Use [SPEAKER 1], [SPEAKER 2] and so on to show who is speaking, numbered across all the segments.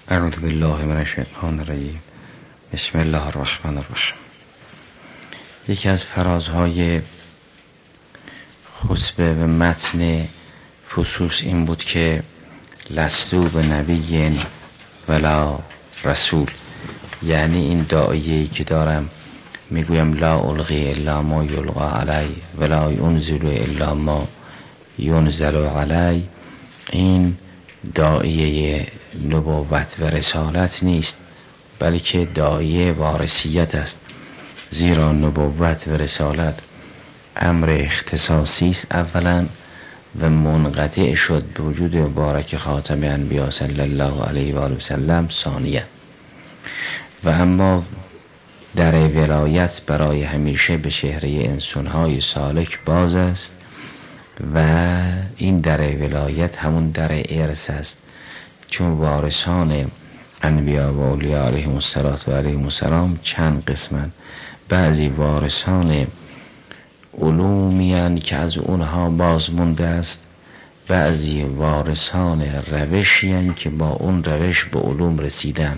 [SPEAKER 1] اعوذ بالله من الشیطان الرجیم. بسم الله الرحمن الرحیم. یکی از فرازهای خطبه و متن فصوص این بود که لستو به نبی ولا رسول، یعنی این داعیه‌ای که دارم میگویم لا القی الا ما یلقا علی ولا ینزل الا ما ینزل علی، این داعیه نبوت و رسالت نیست، بلکه داعیه وارثیت است. زیرا نبوت و رسالت امر اختصاصی است اولا و منقطع شد به وجود مبارک خاتم انبیا صلی الله علیه و آله و سلم ثانیا. و اما در ولایت برای همیشه به چهره انسان‌های سالک باز است و این در ولایت همون در ارث است، چون وارثان انبیا و اولیاء علیهم السلام چند قسمن. بعضی وارثان علومی که از اونها باز مونده است، بعضی وارثان روشی که با اون روش به علوم رسیدن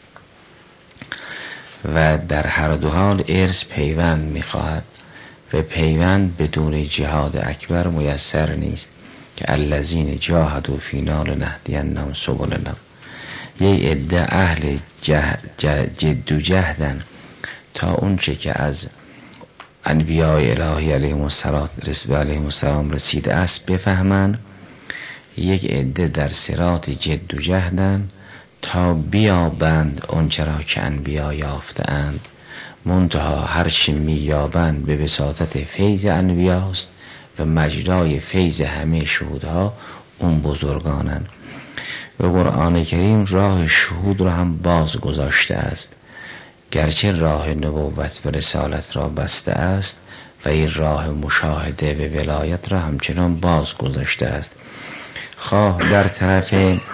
[SPEAKER 1] و در هر دو حال ارث پیوند میخواهد و پیوند بدون جهاد اکبر میسر نیست که الذین جاهدوا فینا لنهدینهم سبلنا. یه عده اهل جد و جهدن تا اونچه که از انبیاء الهی علیهم السلام رسیده است بفهمن، یک عده در صراط جد و جهدن تا بیابند آنچه را که انبیا یافتند، منتها هرچی مییابند به وساطت فیض انبیاست و مجرای فیض همه شهودها اون بزرگانند. و قرآن کریم راه شهود را هم باز گذاشته است، گرچه راه نبوت و رسالت را بسته است و این راه مشاهده و ولایت را همچنان باز گذاشته است، خواه در طرف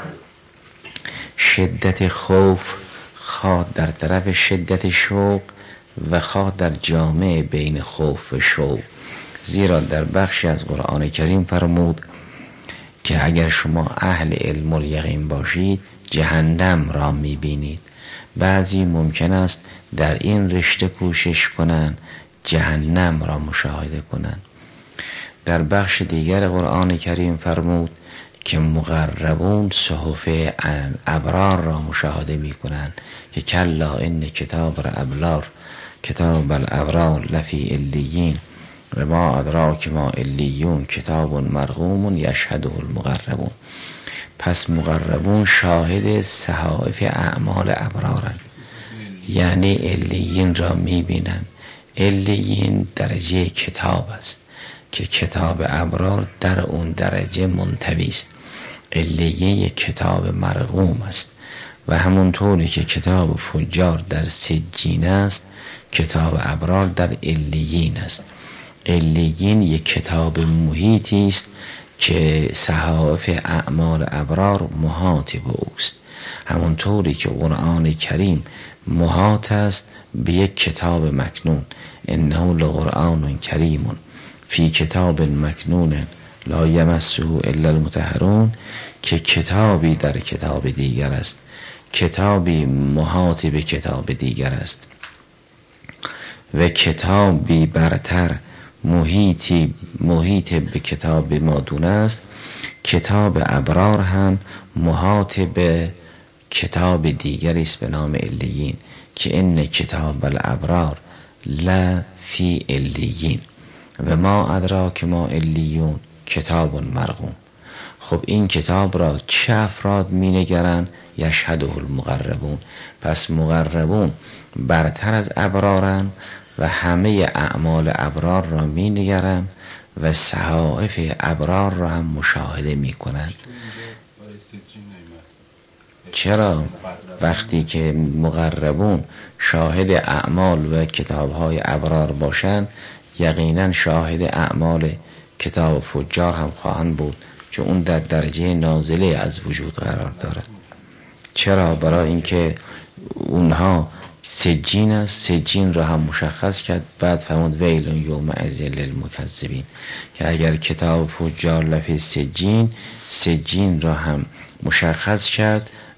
[SPEAKER 1] شدت خوف، خواه در طرف شدت شوق و خواه در جامعه بین خوف و شوق. زیرا در بخشی از قرآن کریم فرمود که اگر شما اهل علم الیقین باشید جهنم را میبینید. بعضی ممکن است در این رشته کوشش کنند جهنم را مشاهده کنند. در بخش دیگر قرآن کریم فرمود که مقربون صحف ابرار را مشاهده می کنند که کلا ان کتاب الابرار لفی علیین و ما ادراک ما علیون کتاب مرقوم یشهده المقربون. پس مقربون شاهد صحائف اعمال ابرارند، یعنی علیین را می بینند. علیین درجه کتاب است که کتاب ابرار در اون درجه منطوی است. علیه کتاب مرقوم است و همونطوری که کتاب فجار در سجین است، کتاب ابرار در علیین است. علیین یک کتاب محیطی است که صحائف اعمال ابرار محاط به اوست، همونطوری که قرآن کریم محاط است به یک کتاب مکنون. انه لقرآن کریم فی کتاب مکنون لا یمسه الا المطهرون، که کتابی در کتاب دیگر است، کتابی محاط به کتاب دیگر است و کتابی برتر محیط به کتاب مادون است. کتاب ابرار هم محاط به کتاب دیگری است به نام علیین که ان کتاب الابرار لفی علیین و ما ادراک ما علیون کتاب مرقوم. خب این کتاب را چه افراد می نگرند؟ یشهده المقربون. پس مقربون برتر از ابرارند و همه اعمال ابرار را می نگرند و صحائف ابرار را هم مشاهده می کنند. چرا؟ وقتی که مقربون شاهد اعمال و کتابهای ابرار باشند، یقینا شاهد اعمال کتاب فجار هم خواهند بود، چون اون در درجه نازله از وجود قرار دارد. چرا؟ برای اینکه اونها سجین است. سجین را هم مشخص کرد، بعد فرمود ویل یومئذ للمکذبین، که اگر کتاب فجار لفی سجین را هم مشخص کرد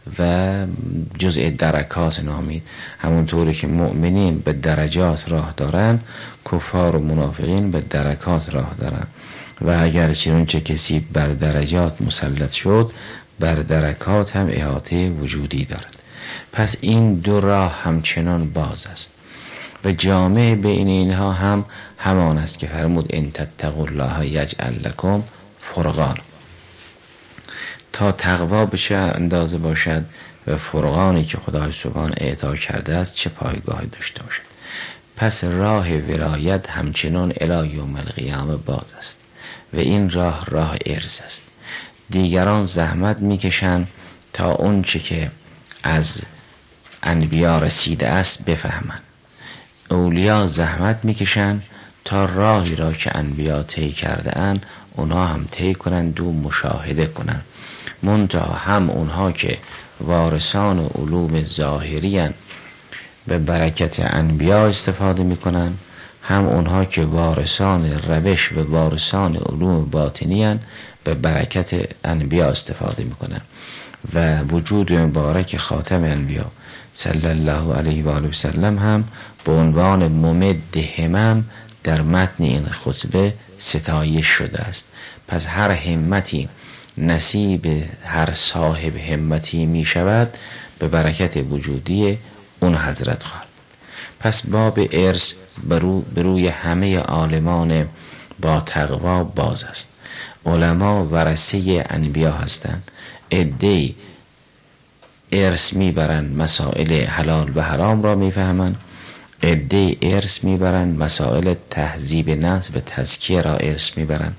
[SPEAKER 1] و جزء درکات نامید. همونطوری که مؤمنین به درجات راه دارن، کفار و منافقین به درکات راه دارن و اگر چنانچه کسی بر درجات مسلط شد، بر درکات هم احاطه وجودی دارد. پس این دو راه همچنان باز است و جامع بین اینها هم همان است که فرمود ان تتقوا الله یجعل لکم فرقان. تا تقوا به چه اندازه باشد و فرقانی که خدای سبحان اعطا کرده است چه پایگاهی داشته باشد. پس راه ولایت همچنان الی یوم القیامه باز است و این راه ارث است. دیگران زحمت میکشند تا اون چه که از انبیا رسیده است بفهمند. اولیا زحمت میکشند تا راهی را که انبیا طی کرده اند اونها هم طی کنند و مشاهده کنند. منتها هم اونها که وارثان علوم ظاهری اند به برکت انبیا استفاده میکنند، هم اونها که وارثان روش و وارثان علوم باطنی اند به برکت انبیا استفاده میکنند. و وجود مبارک خاتم انبیا صلی الله علیه و آله و سلم هم به عنوان ممد همم در متن این خطبه ستایش شده است. پس هر همتی نصیب هر صاحب همتی می شود به برکت وجودی اون حضرت خواهد. پس باب ارث به روی همه عالمان با تقوا باز است. علما ورثه انبیا هستند. عده‌ای ارث میبرند مسائل حلال و حرام را میفهمند، عده‌ای ارث میبرند مسائل تهذیب نفس و تزکیه را ارث میبرند.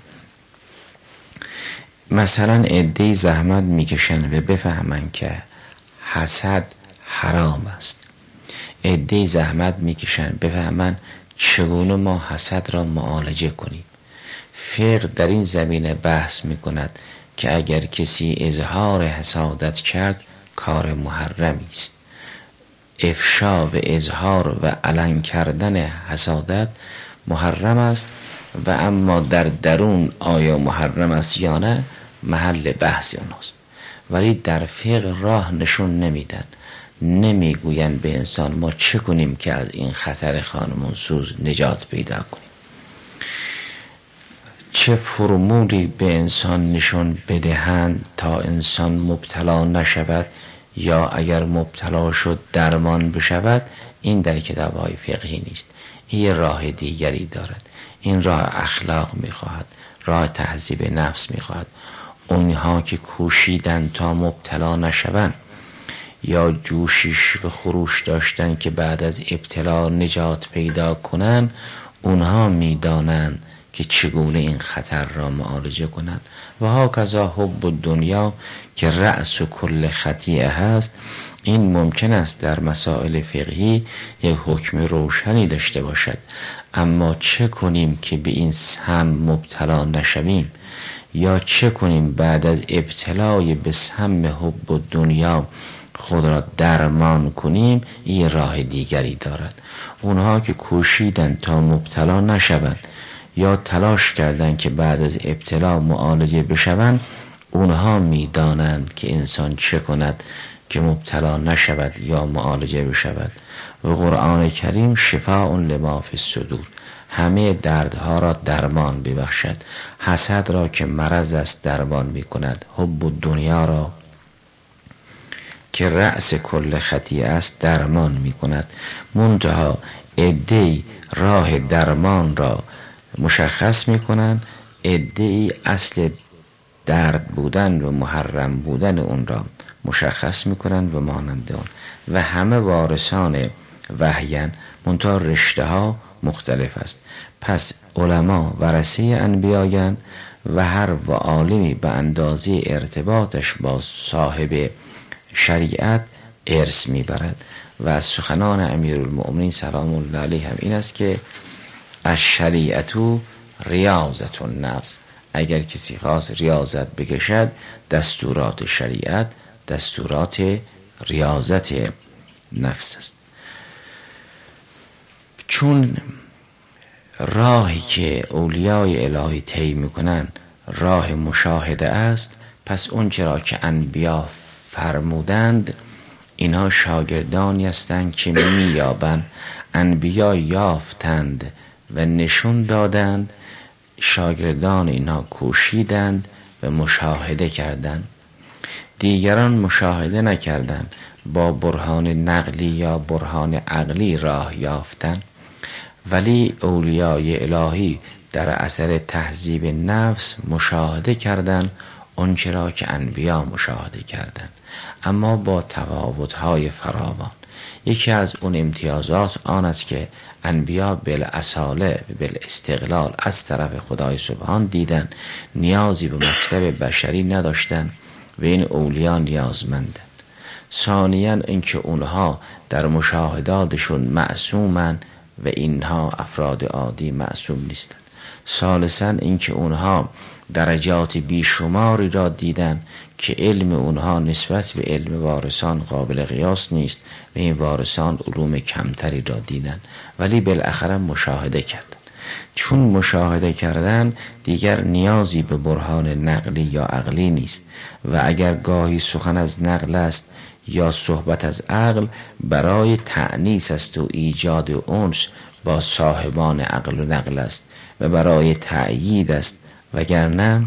[SPEAKER 1] مثلا عده‌ای زحمت میکشند و بفهمند که حسد حرام است. عده‌ای زحمت میکشند بفهمند چگونه ما حسد را معالجه کنیم. فقه در این زمینه بحث میکند که اگر کسی اظهار حسادت کرد کار محرمی است. افشا و اظهار و علن کردن حسادت محرم است و اما در درون آیا محرم است یا نه محل بحث آنست. ولی در فقه راه نشون نمیدن، نمیگویند به انسان ما چه کنیم که از این خطر خانمانسوز نجات پیدا کنیم. چه فرمولی به انسان نشون بدهند تا انسان مبتلا نشود یا اگر مبتلا شد درمان بشود، این در کتاب‌های فقهی نیست. این راه دیگری دارد. این راه اخلاق می‌خواهد، راه تهذیب نفس می‌خواهد. اونها که کوشیدن تا مبتلا نشوند یا جوشش و خروش داشتن که بعد از ابتلا نجات پیدا کنن، اونها می‌دانند که چگونه این خطر را معالجه کنند. و هاکذا حب دنیا که رأس و کل خطیئه هست، این ممکن است در مسائل فقهی یک حکم روشنی داشته باشد، اما چه کنیم که به این سهم مبتلا نشویم، یا چه کنیم بعد از ابتلای به سهم حب دنیا خود را درمان کنیم، این راه دیگری دارد. اونها که کوشیدن تا مبتلا نشوند یا تلاش کردند که بعد از ابتلا معالجه بشوند، اونها میدانند که انسان چه کند که مبتلا نشود یا معالجه بشود. و قرآن کریم شفاء لما فی الصدور، همه دردها را درمان ببخشد. حسد را که مرض است درمان میکند، حب دنیا را که رأس کل خطیئه است درمان میکند. منتها عده‌ای راه درمان را مشخص میکنند، عده‌ای اصل درد بودن و محرم بودن اون را مشخص میکنند و مانند اون. و همه وارثان وحیان، منتها رشته ها مختلف است. پس علما ورثه انبیایان و هر عالمی به اندازه ارتباطش با صاحب شریعت ارث میبرد. و از سخنان امیرالمؤمنین سلام الله علیه هم این است که از شریعتو ریاضت النفس، اگر کسی خواست ریاضت بکشد، دستورات شریعت دستورات ریاضت نفس است. چون راهی که اولیای الهی طی میکنن راه مشاهده است، پس اون چرا که انبیا فرمودند اینها شاگردانی هستند که مییابند. انبیا یافتند و نشون دادند، شاگردان اینها کوشیدند و مشاهده کردند. دیگران مشاهده نکردند، با برهان نقلی یا برهان عقلی راه یافتند. ولی اولیای الهی در اثر تهذیب نفس مشاهده کردند آنچه را که انبیا مشاهده کردند، اما با تفاوت‌های فراوان. یکی از اون امتیازات آن است که انبیا بالاصاله بالاستقلال از طرف خدای سبحان دیدن، نیازی به مکتب بشری نداشتن و این اولیا نیازمندند. ثانیاً اینکه اونها در مشاهداتشون معصومن و اینها افراد عادی معصوم نیستند. ثالثاً اینکه اونها درجات بیشماری را دیدن که علم اونها نسبت به علم وارثان قابل قیاس نیست و این وارثان علوم کمتری را دیدن، ولی بالاخره مشاهده کردن. چون مشاهده کردن دیگر نیازی به برهان نقلی یا عقلی نیست و اگر گاهی سخن از نقل است یا صحبت از عقل برای تأنیس است و ایجاد انس با صاحبان عقل و نقل است و برای تأیید است، وگرنه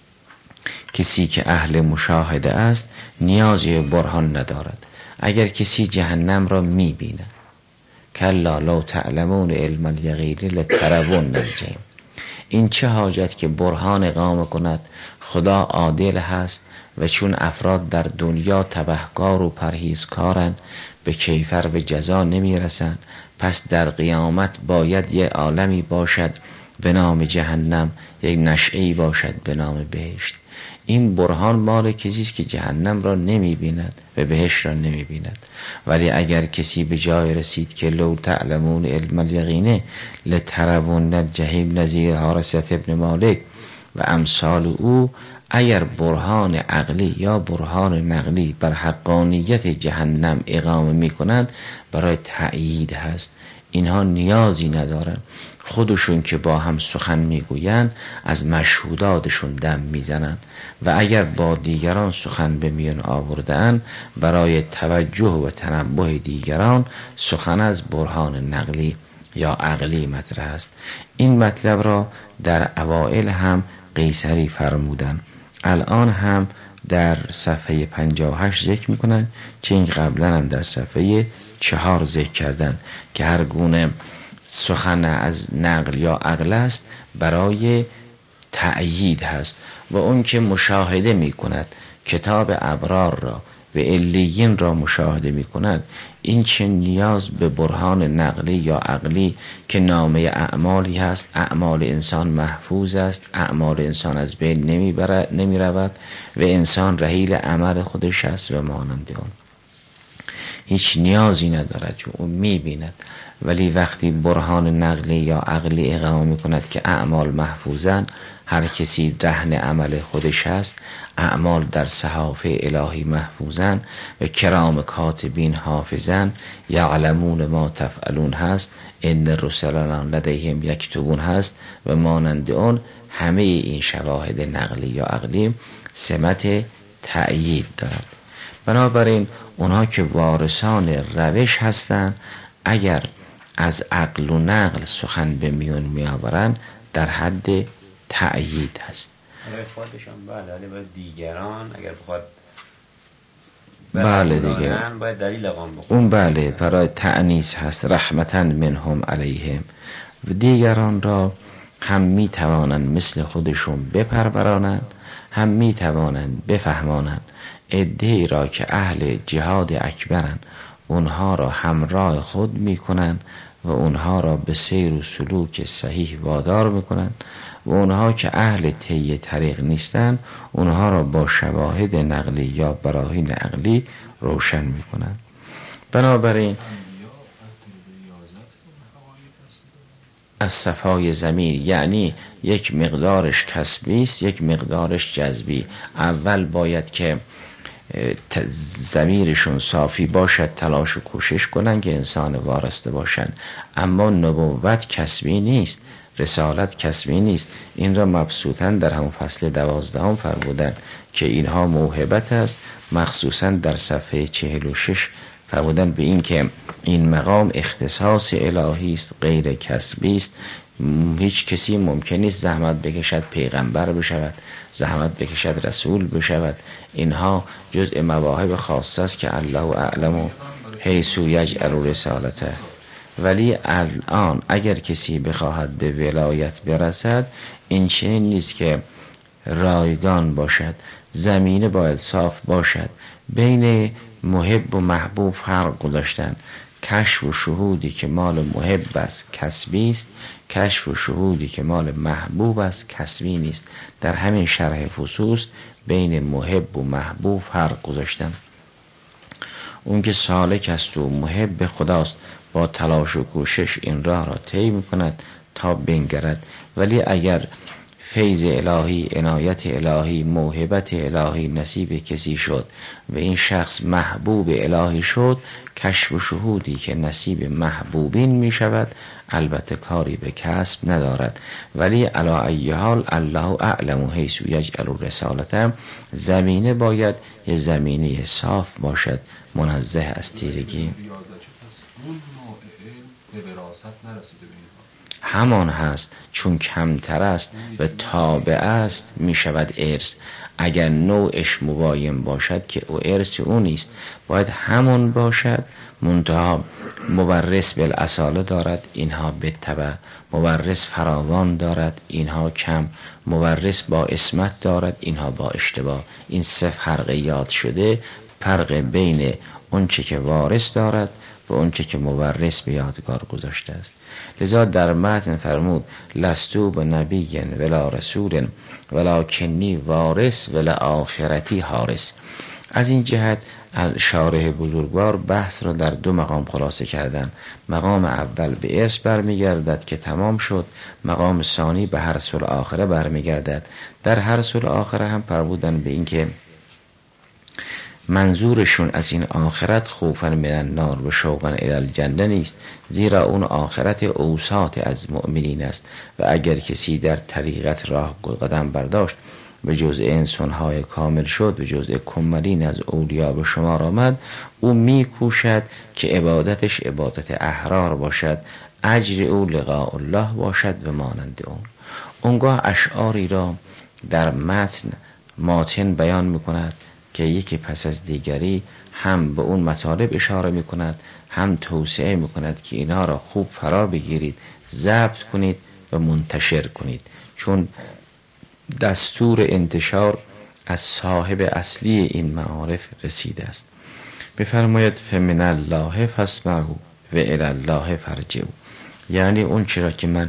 [SPEAKER 1] کسی که اهل مشاهده است نیازی به برهان ندارد. اگر کسی جهنم را می‌بیند، کلا لو تعلمون علم الیقین لترون الجحیم، این چه حاجت که برهان اقامه کند خدا عادل هست و چون افراد در دنیا تبهکار و پرهیزکارند به کیفر و جزا نمیرسند، پس در قیامت باید یه عالمی باشد به نام جهنم، یک نشعی باشد به نام بهشت. این برهان مال کسی است که جهنم را نمی بیند و بهشت را نمی بیند. ولی اگر کسی به جای رسید که لو تعلمون علم الیقین لترون الجحیم نظیر حارثة ابن مالک و امثال او، اگر برهان عقلی یا برهان نقلی بر حقانیت جهنم اقامه می کنند برای تأیید هست. اینها نیازی ندارن، خودشون که با هم سخن میگویند از مشهوداتشون دم میزنن و اگر با دیگران سخن به میان آوردن برای توجه و تنبه دیگران سخن از برهان نقلی یا عقلی مطرح است. این مطلب را در اوائل هم قیصری فرمودن، الان هم در صفحه 58 ذکر میکنن، چه این قبلا هم در صفحه 4 ذکر کردن که هر گونه سخن از نقل یا عقل است برای تأیید هست و اون که مشاهده می کند کتاب ابرار را و علیین را مشاهده می کند، این چه نیاز به برهان نقلی یا عقلی که نامه اعمالی هست، اعمال انسان محفوظ است، اعمال انسان از بین نمی رود و انسان رحیل عمل خودش است و مانند اون هیچ نیازی ندارد چون اون می بیند. ولی وقتی برهان نقلی یا عقلی اقامه می کند که اعمال محفوظن، هر کسی رهن عمل خودش هست، اعمال در صحائف الهی محفوظن و کرام کاتبین حافظن، یعلمون ما تفعلون هست، ان رسلنا لدیهم یکتبون هست و مانند اون. همه این شواهد نقلی یا عقلی سمت تأیید دارد. بنابراین اونها که وارثان روش هستند اگر از عقل و نقل سخن به میون می آورند در حد تأیید هست.
[SPEAKER 2] اگر خودشان بله، ولی دیگران اگر بخواد
[SPEAKER 1] بله دیگه
[SPEAKER 2] باید دلیل اقام بخواد،
[SPEAKER 1] اون بله برای تأنیس هست، رحمتاً منهم علیهم. و دیگران را هم می توانند مثل خودشون بپرورانند، هم می توانند بفهمانند. عده‌ای را که اهل جهاد اکبرند اونها را همراه خود می کنند و اونها را به سیر و سلوک صحیح وادار می کنند و اونها که اهل طی طریق نیستند اونها را با شواهد نقلی یا براهین عقلی روشن می کنند. بنابراین از صفای ضمیر یعنی یک مقدارش کسبی است، یک مقدارش جذبی. اول باید که ضمیرشون صافی باشد، تلاش و کوشش کنن که انسان وارسته باشن. اما نبوت کسبی نیست، رسالت کسبی نیست. این را مبسوطاً در همون فصل 12 فرمودن که اینها موهبت است. مخصوصا در صفحه 46 فرمودن به این که این مقام اختصاص الهی است، غیر کسبی است. هیچ کسی ممکن نیست زحمت بکشد پیغمبر بشود، زحمت بکشد رسول بشود. اینها جزء مواهب خاصه است که الله اعلم حیث یجعل رسالته. ولی الان اگر کسی بخواهد به ولایت برسد، این چنین نیست که رایگان باشد. زمینه باید صاف باشد. بین محب و محبوب فرق گذاشتن. کشف و شهودی که مال محب است کسبی است، کشف و شهودی که مال محبوب است کسبی نیست. در همین شرح فصوص بین محب و محبوب فرق گذاشتن. اون که سالک است و محب خداست، با تلاش و کوشش این راه را طی می‌کند تا بنگرد. ولی اگر فیض الهی، عنایت الهی، موهبت الهی نصیب کسی شد و این شخص محبوب الهی شد، کشف و شهودی که نصیب محبوبین می شود البته کاری به کسب ندارد. ولی علی ای حال الله اعلم حیث یجعل رسالته. زمینه باید یه زمینه صاف باشد، منزه از تیرگی. همان هست چون کمتر است و تابع است می شود ارث. اگر نوعش مباین باشد که او ارث او نیست، باید همون باشد. منتها مورث بالاصاله دارد، اینها بالتبع. مورث فراوان دارد، اینها کم. مورث با اسمت دارد، اینها با اشتباه. این سه فرق یاد شده، فرق بین اون چه که وارث دارد و اون چه که مورث به یادگار گذاشته است. لذا در متن فرمود لستو به نبی ولا رسول ولکنی وارث ولا آخرتی حارس. از این جهت شارح بزرگوار بحث را در دو مقام خلاصه کردن. مقام اول به ارث برمیگردد که تمام شد، مقام ثانی به حرث الاخره برمیگردد. در حرث الاخره هم فرمودن به این که منظورشون از این آخرت خوفا من النار و شوقا الی الجنه نیست، زیرا اون آخرت اوساط از مؤمنین است و اگر کسی در طریقت راه قدم برداشت به جزء انسانهای کامل شد و جزء کمالین از اولیا به شمار آمد، او میکوشد که عبادتش عبادت احرار باشد، اجر او لقاء الله باشد و مانند اون. اونگاه اشعاری را در متن بیان میکند که یکی پس از دیگری هم به اون مطالب اشاره میکند، هم توصیه میکند که اینها را خوب فرا بگیرید، ضبط کنید و منتشر کنید، چون دستور انتشار از صاحب اصلی این معارف رسیده است. بفرماید فمن الله فاسمعوا و الی الله فرجعوا. یعنی اون چرا که من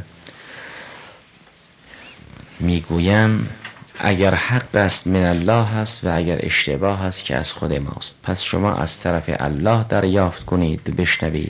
[SPEAKER 1] میگویم اگر حق است من الله هست و اگر اشتباه هست که از خود ماست. پس شما از طرف الله دریافت کنید، بشنوید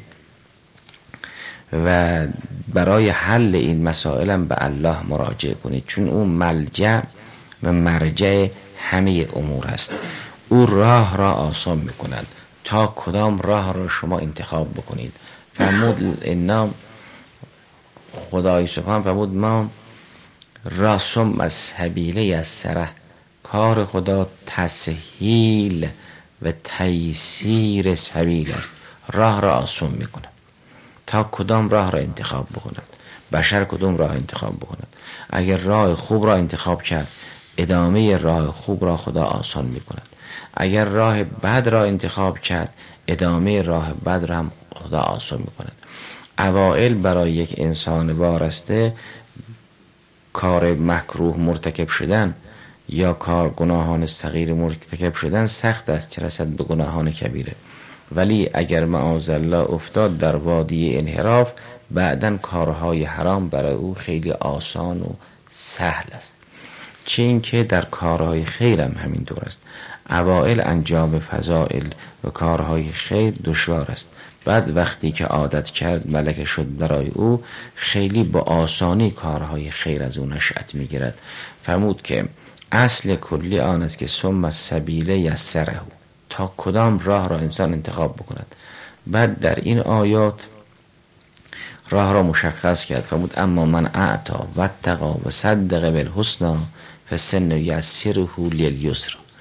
[SPEAKER 1] و برای حل این مسائلم به الله مراجعه کنید، چون او ملجأ و مرجع همه امور است. او راه را آسان میکند تا کدام راه را شما انتخاب بکنید. فرمود اینا خدای سبحان فرمود ما راسم از سبیله از سره. کار خدا تسهیل و تیسیر سبیل است، راه را آسان میکند تا کدام راه را انتخاب بکند. بشر کدام راه انتخاب بکند. اگر راه خوب را انتخاب کرد، ادامه راه خوب را خدا آسان میکند. اگر راه بد را انتخاب کرد، ادامه راه بد را هم خدا آسان میکند. اوائل برای یک انسان وارسته کار مکروه مرتکب شدن یا کار گناهان صغیر مرتکب شدن سخت است چه رسد به گناهان کبیره. ولی اگر معاذالله افتاد در وادی انحراف، بعدن کارهای حرام برای او خیلی آسان و سهل است. چه این که در کارهای خیر هم همین طور است. اوائل انجام فضائل و کارهای خیر دشوار است، بعد وقتی که عادت کرد ملکه شد برای او، خیلی با آسانی کارهای خیر از او نشأت میگیرد. فرمود که اصل کلی آن است که ثم السبیل یسره، تا کدام راه را انسان انتخاب بکند. بعد در این آیات راه را مشخص کرد. فرمود اما من اعطا و اتقا و صدق بالحسنی فسن یسره لیلیسر.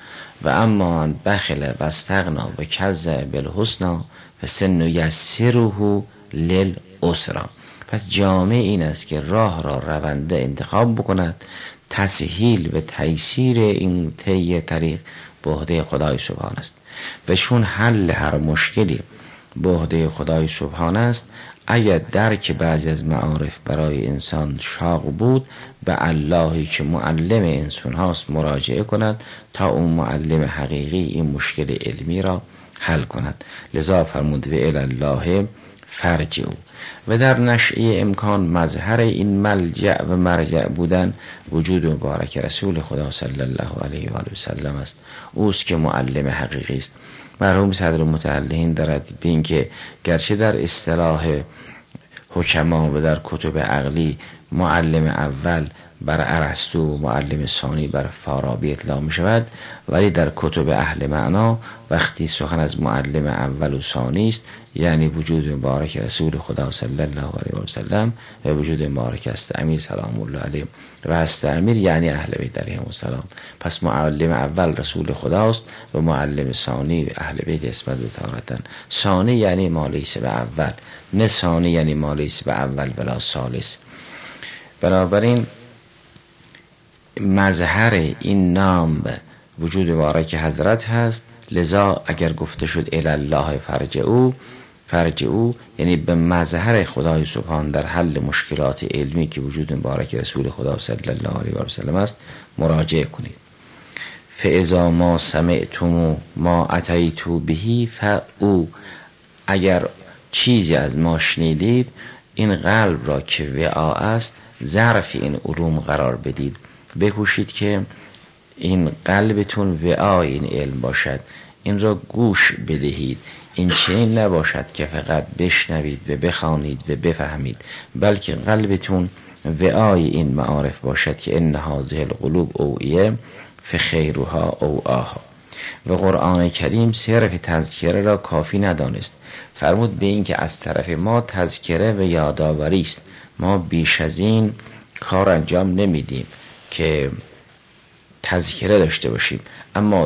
[SPEAKER 1] و اما من بخل و استغنا و کذب بالحسنی فسنیسره للعسری. پس جامع این است که راه را رونده انتخاب بکند. تسهیل و تیسیر این طی طریق به عهده خدای سبحان است و چون حل هر مشکلی به عهده خدای سبحان است، اگر درک بعضی از معارف برای انسان شاق بود، به اللهی که معلم انسان هاست مراجعه کند تا اون معلم حقیقی این مشکل علمی را حل کند. لذا فرمود و الی الله فرجعوا. و در نشأه امکان مظهر این ملجأ و مرجع بودن وجود مبارک رسول خدا صلی الله علیه و آله و سلم است. اوست که معلم حقیقی است. مرحوم صدر متعلین دارد به این که گرچه در اصطلاح حکما و در کتب عقلی معلم اول بر ارسطو و معلم ثانی بر فارابی اطلاق می شود، ولی در کتب اهل معنا وقتی سخن از معلم اول و ثانی است یعنی وجود مبارک رسول خدا صلی الله علیه و سلم و وجود مبارک است امیر سلام الله علیه و است امیر یعنی اهل بیت علیهم السلام. پس معلم اول رسول خداست و معلم ثانی اهل بیت اسمت و طهارتن. ثانی یعنی ما لیس به اول، نه ثانی یعنی ما لیس به اول ولا ثالث. بنابراین مظهر این نام وجود مبارک حضرت هست. لذا اگر گفته شد الی الله فرجعوا یعنی به مظهر خدای سبحان در حل مشکلات علمی که وجود مبارک رسول خدا صلی الله علیه و سلم است مراجعه کنید. فاذا ما سمعتم ما اتیت به فاو، اگر چیزی از ما شنیدید این قلب را که وعا است ظرف این علوم قرار بدید. بکوشید که این قلبتون وعای این علم باشد، این را گوش بدهید. این چنین نباشد که فقط بشنوید و بخوانید و بفهمید، بلکه قلبتون وعای این معارف باشد که ان هذه القلوب اوعیه فخیرها اوعاها. و قرآن کریم صرف تذکره را کافی ندانست، فرمود به این که از طرف ما تذکره و یادآوری است، ما بیش از این کار انجام نمیدیم که تذکره داشته باشیم. اما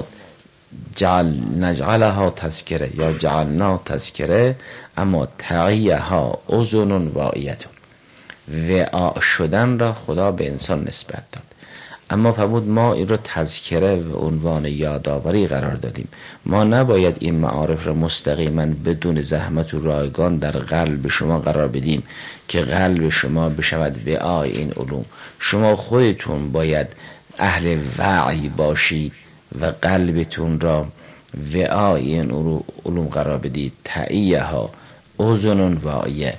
[SPEAKER 1] نجعلها تذکره یا جعلنا تذکره اما تعیها اذن واعیتون، وعا شدن را خدا به انسان نسبت داد. اما فرمود ما این را تذکره و عنوان یادآوری قرار دادیم. ما نباید این معارف را مستقیما بدون زحمت و رایگان در قلب شما قرار بدیم که قلب شما بشود وعای این علوم. شما خودتون باید اهل وعی باشید و قلبتون را وعای این علوم قرار بدید. تعیها اذن واعیه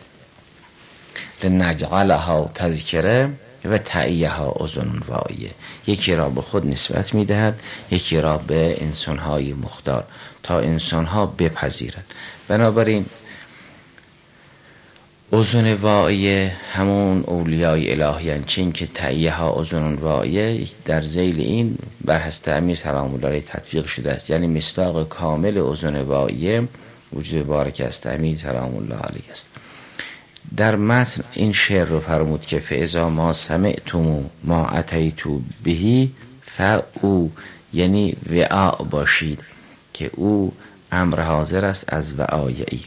[SPEAKER 1] لنجعلها تذکره و تعیها اذن واعیه. یکی را به خود نسبت میدهد، یکی را به انسانهای مختار تا انسانها بپذیرند. بنابراین اذن واعیه همون اولیای الهی چین که تعییها اذن واعیه در ذیل این بر حضرت امیر سلام الله علیه تطبیق شده است، یعنی مصداق کامل اذن واعیه وجود مبارک است امیر سلام الله علیه است. در متن این شعر رو فرمود که فاذا ما سمعتم ما اتیت به فاو، یعنی وعا باشید که او امر حاضر است از وعایی.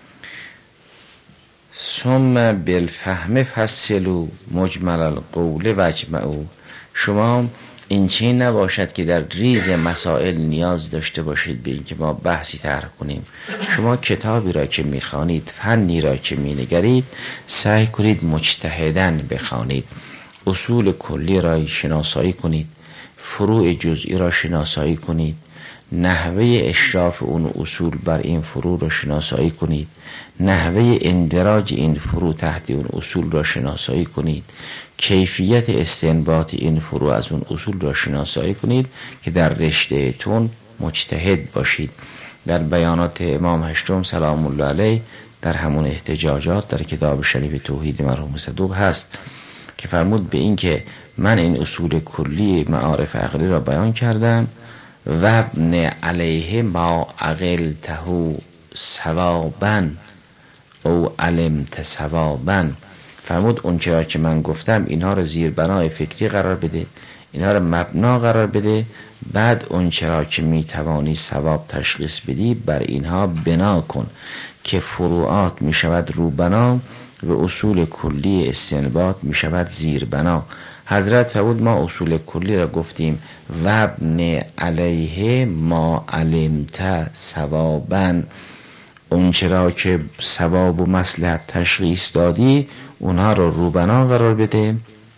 [SPEAKER 1] ثم بالفهم فصلوا مجمل القول واجمعوا. شما این چین نباشد که در ریز مسائل نیاز داشته باشید به اینکه ما بحثی طرح کنیم. شما کتابی را که میخوانید، فنی را که مینگرید، سعی کنید مجتهدن بخوانید، اصول کلی را شناسایی کنید، فروع جزئی را شناسایی کنید، نحوه اشراف اون اصول بر این فروع را شناسایی کنید، نحوه اندراج این فروع تحت اون اصول را شناسایی کنید، کیفیت استنباط این فروع از اون اصول را شناسایی کنید که در رشته تون مجتهد باشید. در بیانات امام هشتم سلام الله علیه در همون احتجاجات در کتاب شریف توحید مرحوم صدوق هست که فرمود به این که من این اصول کلی معارف عقلی را بیان کردم و ابن علیه ما عقلته ثوابا او علمت ثوابا. فرمود اون چرا که من گفتم اینها رو زیر بنای فکری قرار بده، اینها رو مبنا قرار بده بعد اون چرا که میتوانی ثواب تشخیص بدی بر اینها بنا کن که فروعات میشود روبنا و اصول کلی استنباط میشود زیر بنا. حضرت فرمود ما اصول کلی را گفتیم وابن علیه ما علمت ثوابا، اون چرا که ثواب و مصلحت تشخیص دادی اونها رو روبنا قرار بده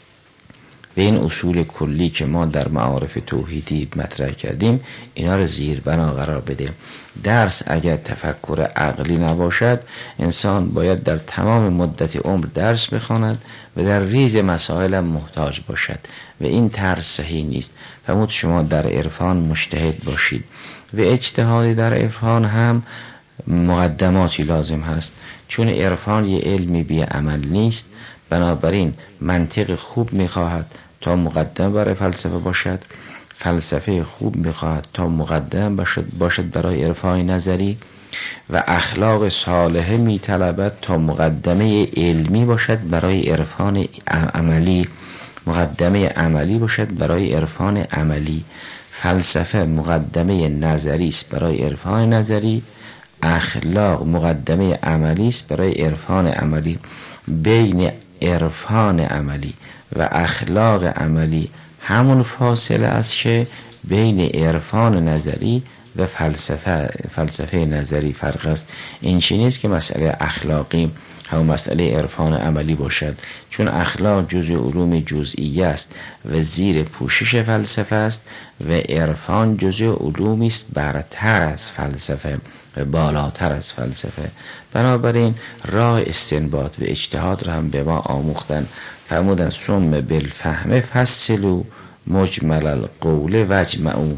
[SPEAKER 1] و این اصول کلی که ما در معارف توحیدی مطرح کردیم اینا رو زیر بنا قرار بده. درس اگر تفکر عقلی نباشد انسان باید در تمام مدت عمر درس بخواند و در ریز مسائل محتاج باشد و این طرز صحیح نیست. فرمود شما در عرفان مجتهد باشید و اجتهادی در عرفان هم مقدماتی لازم هست، چون عرفان یه علمی بی عمل نیست. بنابراین منطق خوب میخواهد تا مقدم برای فلسفه باشد، فلسفه خوب میخواهد تا مقدم باشد برای عرفان نظری و اخلاق صالحه میطلبد تا مقدمه علمی باشد برای عرفان عملی، مقدمه عملی باشد برای عرفان عملی. فلسفه مقدمه نظری است برای عرفان نظری، اخلاق مقدمه عملی است برای عرفان عملی. بین عرفان عملی و اخلاق عملی همون فاصله است که بین عرفان نظری و فلسفه نظری فرق است. این چیز نیست که مسئله اخلاقی همون مسئله عرفان عملی باشد، چون اخلاق جزء علوم جزئیه است و زیر پوشش فلسفه است و عرفان جزء علومی است برتر از فلسفه و بالاتر از فلسفه. بنابراین راه استنباط و اجتهاد را هم به ما آموختن. فرمودن ثم بالفهم فصلوا مجمل القول واجمعوا،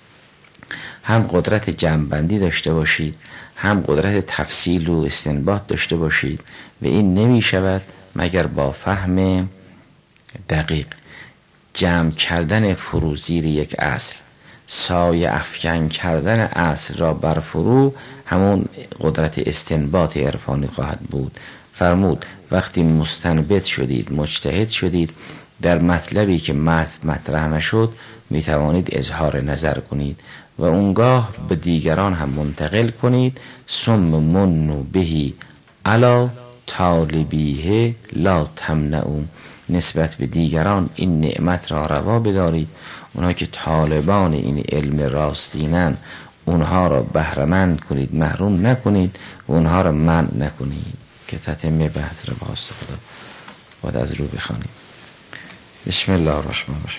[SPEAKER 1] هم قدرت جمع‌بندی داشته باشید هم قدرت تفصیل و استنباط داشته باشید و این نمی شود مگر با فهم دقیق. جمع کردن فرو زیر یک اصل، سایه افکن کردن اصل را بر فرو، همون قدرت استنباط عرفانی خواهد بود. فرمود وقتی مستنبط شدید، مجتهد شدید در مطلبی که مطرح نشد، می توانید اظهار نظر کنید و اونگاه به دیگران هم منتقل کنید. ثم منوا بهی علی طالبیه لا تمنعوا، نسبت به دیگران این نعمت را روا بدارید. اونها که طالبان این علم راستینن اونها را بهره‌مند کنید، محروم نکنید و اونها را منع نکنید. که تتمه بحث را با است خدا باید از رو بخوانیم. بسم الله الرحمن الرحیم.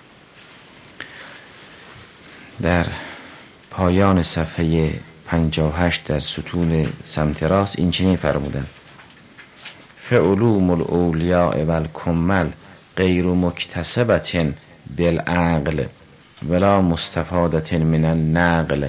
[SPEAKER 1] در پایان صفحه 58 در ستون سمت راست این چنین فرمودند: فعلوم الاولیاء والکمل غیر مکتسبت بالعقل ولا مستفادت من النقل.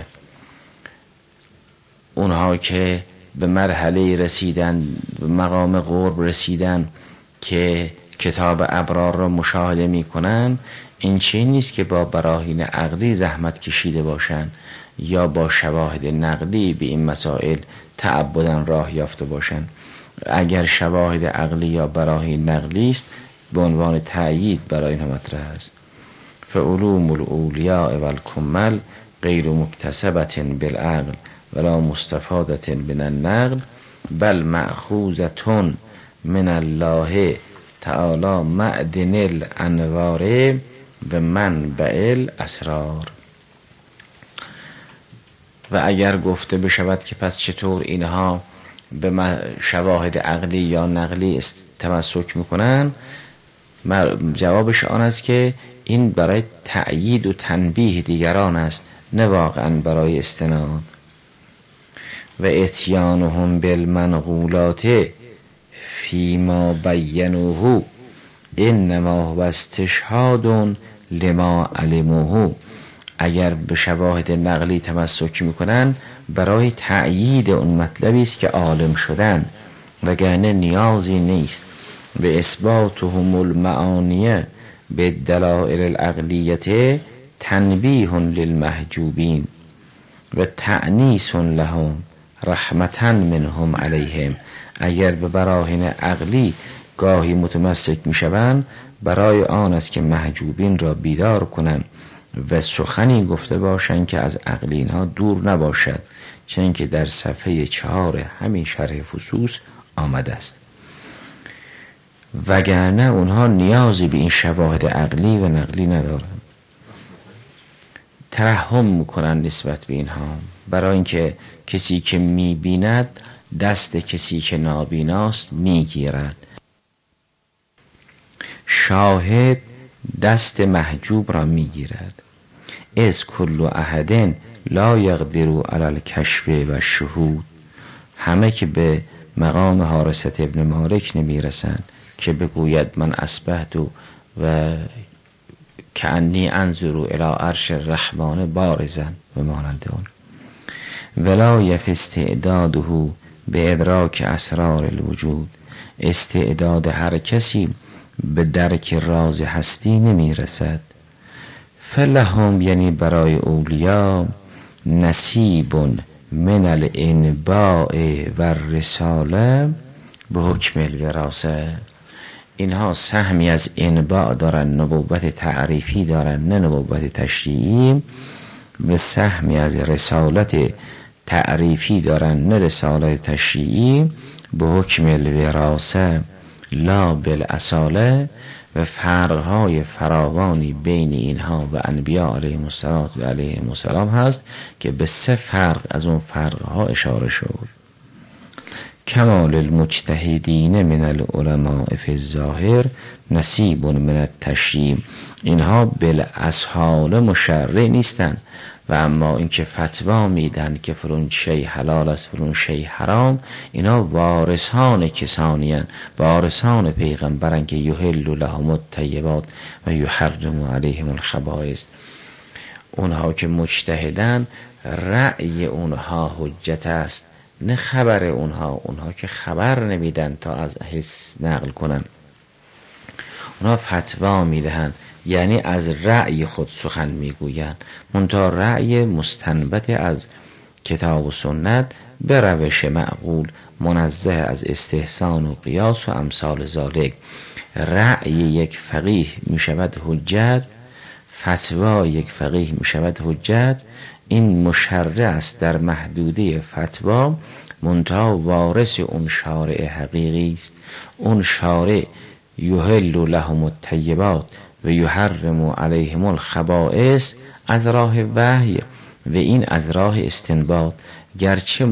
[SPEAKER 1] اونها که به مرحله رسیدن، به مقام قرب رسیدن که کتاب ابرار را مشاهده می کنن، این چیز نیست که با براهین عقلی زحمت کشیده باشند یا با شواهد نقلی به این مسائل تعبداً راه یافته باشند. اگر شواهد عقلی یا براهین نقلی است به عنوان تأیید برای اینها مطرح است. فعلوم الاولیاء والکمل غیر مکتسبت بالعقل ولا مستفادت من النقل بل مأخوذة من الله تعالی معدن الانوار و منبع الاسرار. و اگر گفته بشود که پس چطور اینها به شواهد عقلی یا نقلی تمسک میکنن، جوابش آن است که این برای تأیید و تنبیه دیگران است، نه واقعا برای استناد. و اتیانهم بالمنقولات فیما بینوه انما هو استشهاد لما علموه. اگر به شواهد نقلی تمسک میکنن برای تأیید اون مطلبی است که عالم شدن، وگرنه نیازی نیست. و اثباتهم المعانیه به دلائل العقلیه تنبیه للمحجوبین و تأنیس لهم رحمتا منهم علیهم. اگر به براهین عقلی گاهی متمسک میشوند برای آن است که محجوبین را بیدار کنند و سخنی گفته باشند که از عقل اینها دور نباشد، چون که در صفحه 4 همین شرح فصوص آمده است. وگرنه اونها نیازی به این شواهد عقلی و نقلی ندارند. ترحم میکنن نسبت به اینها، برای اینکه کسی که میبیند دست کسی که نابیناست میگیرد. شاهد دست محجوب را میگیرد. از کل احد لا یقدر علی الکشف و شهود. همه که به مقام حارثة ابن مالک نمیرسند که بگوید من اصبحت و کأنی انظر الی عرش الرحمن بارزا و مانند اون. ولا یفی استعداده به ادراک اسرار الوجود. استعداد هر کسی به درک راز هستی نمی رسد. فلهم، یعنی برای اولیا، نصیب من الانباء و الرساله به حکم الوراثه. اینها سهمی از انباء دارن، نبوت تعریفی دارن نه نبوت تشریعی، و سهمی از رسالت تعریفی دارن نه رسالت تشریعی، به حکم الوراثه لا بالاصاله. و فرقهای فراوانی بین اینها و انبیاء علیهم السلام هست که به 3 فرق از اون فرقها اشاره شد. کمال المجتهدین من العلماء فی الظاهر نصیب من التشریع. اینها بالاصحال مشرع نیستند، و اما اینکه فتوا میدن که فلان شی حلال است فلان شی حرام، اینا وارثان کسانی هستند، وارثان پیغمبرن که یحل لهم الطیبات و یحرم علیهم الخبائث. اونها که مجتهدن رأی اونها حجت است نه خبر اونها که خبر نمیدن تا از حس نقل کنن. اونها فتوا میدهن، یعنی از رأی خود سخن میگویند، منتها رأی مستنبت از کتاب و سنت به روش معقول، منزه از استحسان و قیاس و امثال ذالک. رأی یک فقیه میشود حجت، فتوا یک فقیه میشود حجت. این مشرع است در محدوده فتوا، منتها وارث اون شارع حقیقی است. اون شارع یحل لهم الطیبات و یحرم علیهم الخبائث از راه وحی و این از راه استنباط. گرچه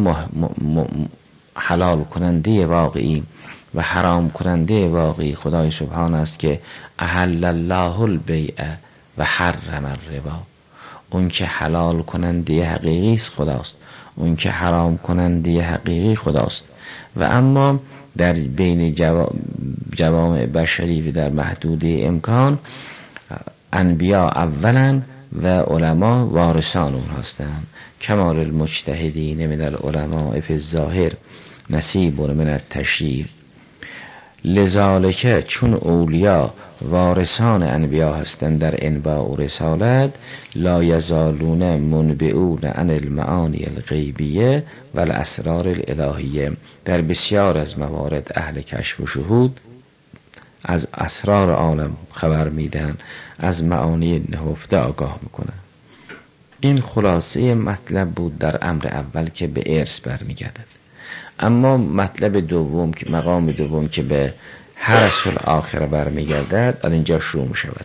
[SPEAKER 1] حلال کننده واقعی و حرام کننده واقعی خدای سبحان است که احل الله البیع و حرم الربا. اون که حلال کننده حقیقی است خداست، اون که حرام کننده حقیقی خداست. و اما در بین جوامع بشری و در محدوده امکان، انبیا اولا و علما وارثان اون هستند. کمال المجتهدین من العلماء فی الظاهر نصیب من التشریع. لذالک، چون اولیا وارثان انبیا هستند در انباء و رسالت، لا یزالون منبئون عن المعانی الغیبیه و الاسرار الالهیه. در بسیار از موارد اهل کشف و شهود از اسرار عالم خبر میدن، از معانی نهفته آگاه میکنن. این خلاصه مطلب بود در امر اول که به ارث برمیگردد. اما مطلب دوم که مقام دوم که به حرس الاخره برمیگردد، از اینجا شروع میشود.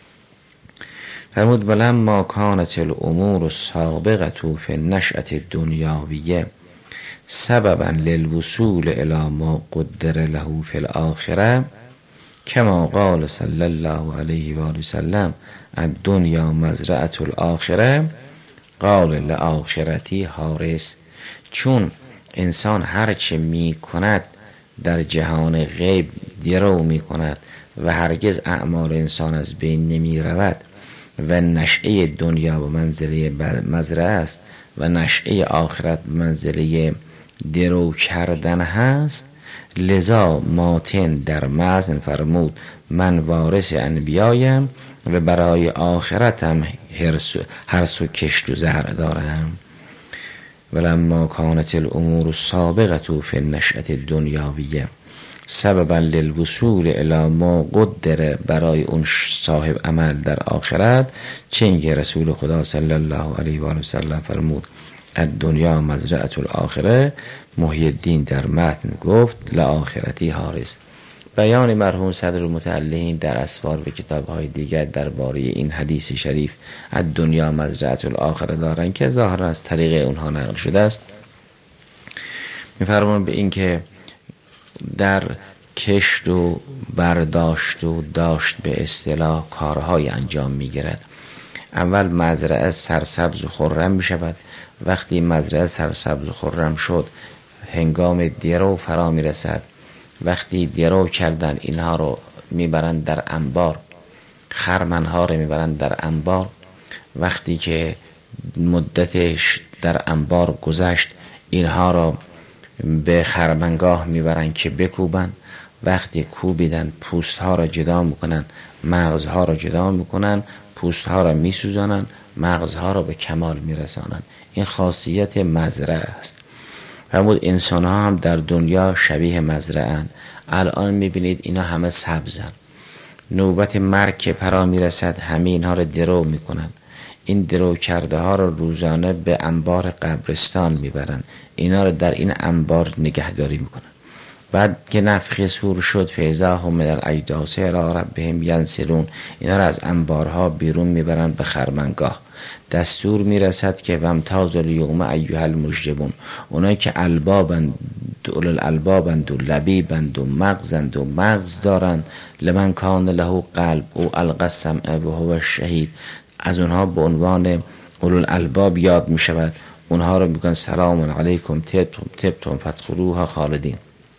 [SPEAKER 1] فرمود ولما کانت الامور السابقه فی النشأة الدنیاویه سببا للوصول الى ما قدر له فی الاخره، کما قال صلی الله علیه و آله وسلم الدنیا مزرعة الاخره، قال لآخرتی حارس. چون انسان هرچه می کند در جهان غیب درو می کند و هرگز اعمال انسان از بین نمی رود و نشأه دنیا به منزله مزرعه است و نشأه آخرت به منزله درو کردن هست، لذا ماتن در مزن فرمود من وارث انبیایم و برای آخرتم حرس و کشت و زرع دارم. ولما کانت الامور السابقه فی النشأة الدنیاویه، سببا للوصول الی ما قدر برای اون صاحب عمل در آخرت، چه اینکه رسول خدا صلی الله علیه و آله و سلم فرمود الدنیا مزرعة الاخره. محی الدین در متن گفت لآخرتی حارس. بیان مرحوم صدر المتعلین در اسفار و کتاب‌های دیگر درباره این حدیث شریف الدنیا مزرعة الاخره دارن که ظاهرا از طریق اونها نقل شده است. می‌فرمایند به این که در کشت و برداشت و داشت به اصطلاح کارهای انجام می‌گیرد. اول مزرعه سرسبز و خرم می‌شود. وقتی مزرعه سرسبز و خرم شد، هنگام درو فرا می‌رسد. وقتی درو کردن، اینها رو میبرند در انبار، خرمنها رو میبرند در انبار. وقتی که مدتش در انبار گذشت، اینها رو به خرمنگاه میبرند که بکوبن. وقتی کوبیدن، پوستها را جدا میکنن، مغزها را جدا میکنن، پوستها را میسوزانن، مغزها را به کمال میرسانن. این خاصیت مزرعه است. فرمود انسان ها هم در دنیا شبیه مزرعه‌اند. الان میبینید اینا همه سبزن. نوبت مرگ که فرا میرسد، همه اینها رو درو میکنن. این درو کرده ها رو روزانه به انبار قبرستان میبرن. اینا رو در این انبار نگهداری میکنن. بعد که نفخ صور شد، فاذا هم من الاجداث الی ربهم ینسلون، اینا رو از انبارها بیرون میبرن به خرمنگاه. دستور میرسد که وامتاز الیوم ایها المجرمون، اونایی که البابند، اولو الالبابند و لبیبند و مغزند و مغز دارند، لمن کان له قلب او القى السمع و هو شهید، از اونها به عنوان اولو الالباب یاد میشود. اونها رو میگن سلام علیکم طبتم فادخلوها خالدین.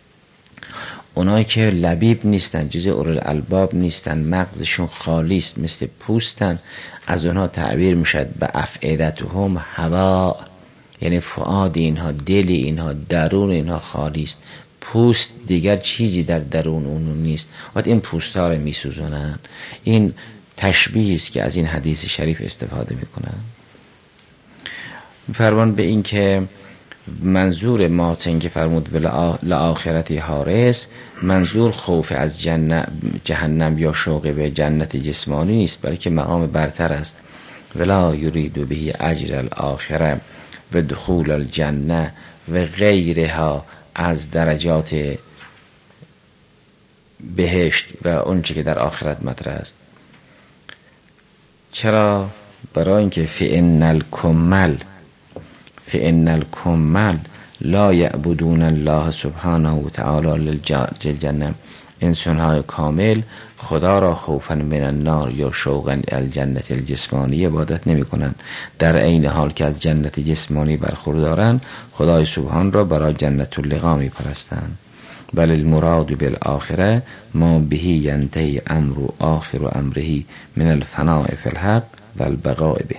[SPEAKER 1] اونایی که لبیب نیستن، جز اولو الالباب نیستن، مغزشون خالی است، مثل پوستن، از اونها تعبیر میشد به افئدتهم هوا، یعنی فؤاد اینها، دل اینها، درون اینها خالی است. پوست دیگر چیزی در درون اون نیست. وقت این پوست ها رو میسوزونن. این تشبیه است که از این حدیث شریف استفاده میکنن. فرمان به این که منظور ماتن که فرمود لآخرتی حارس، منظور خوف از جهنم یا شوق به جنت جسمانی نیست، بلکه مقام برتر است. ولا یرید به اجر الاخره و دخول الجنه و غیرها از درجات بهشت و اونچه که در آخرت مطرح است. چرا؟ برای اینکه فإن الکمل لا یعبدون الله سبحانه و تعالی للجنه، انسان‌های کامل خدا را خوفا من النار یا شوقا الجنت الجسمانی عبادت نمی کنند، در عین حال که از جنت جسمانی برخوردارند خدای سبحان را برای جنت اللقا می پرستند. بل المراد بالآخره ما به ینتهی امر آخر امره من الفناء فی الحق و البقاء به.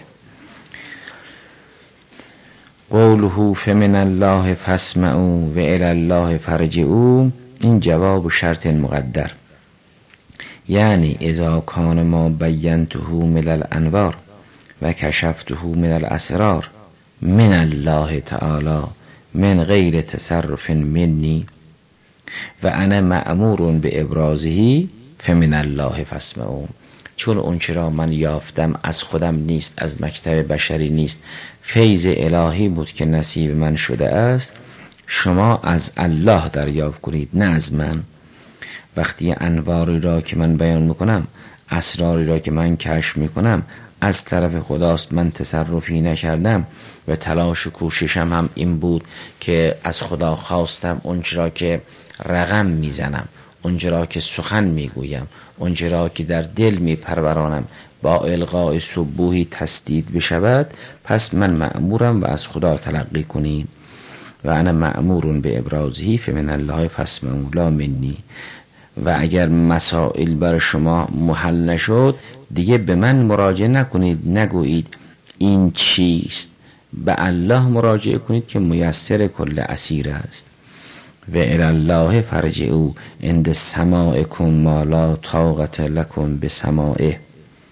[SPEAKER 1] قوله فمن الله فاسمعوا و الی الله فرجعوا، این جواب شرط مقدر، یعنی اذا کان ما بینته من الانوار و کشفته من الاسرار من الله تعالی من غیر تصرف منی و انا مأمور به ابرازه فمن الله فاسمعوا، چون اون چرا من یافتم از خودم نیست، از مکتب بشری نیست، فیض الهی بود که نصیب من شده است، شما از الله دریافت کنید نه از من. وقتی انواری را که من بیان میکنم، اسراری را که من کشف میکنم، از طرف خداست، من تصرفی نکردم و تلاش و کوششم هم این بود که از خدا خواستم اونچرا که رقم میزنم، اونچرا که سخن میگویم، اونچرا که در دل میپرورانم با القاء سبوحی تسدید بشود، پس من مأمورم و از خدا تلقی کنید. و انا مأمور به ابرازه فمن الله فاسمعوا لا منی. و اگر مسائل بر شما محل نشد، دیگه به من مراجعه نکنید، نگویید این چیست، به الله مراجعه کنید که میسر کل اسیر است. و الی الله فرجعوا عند سماعکم ما لا طاقة لکم بسماعه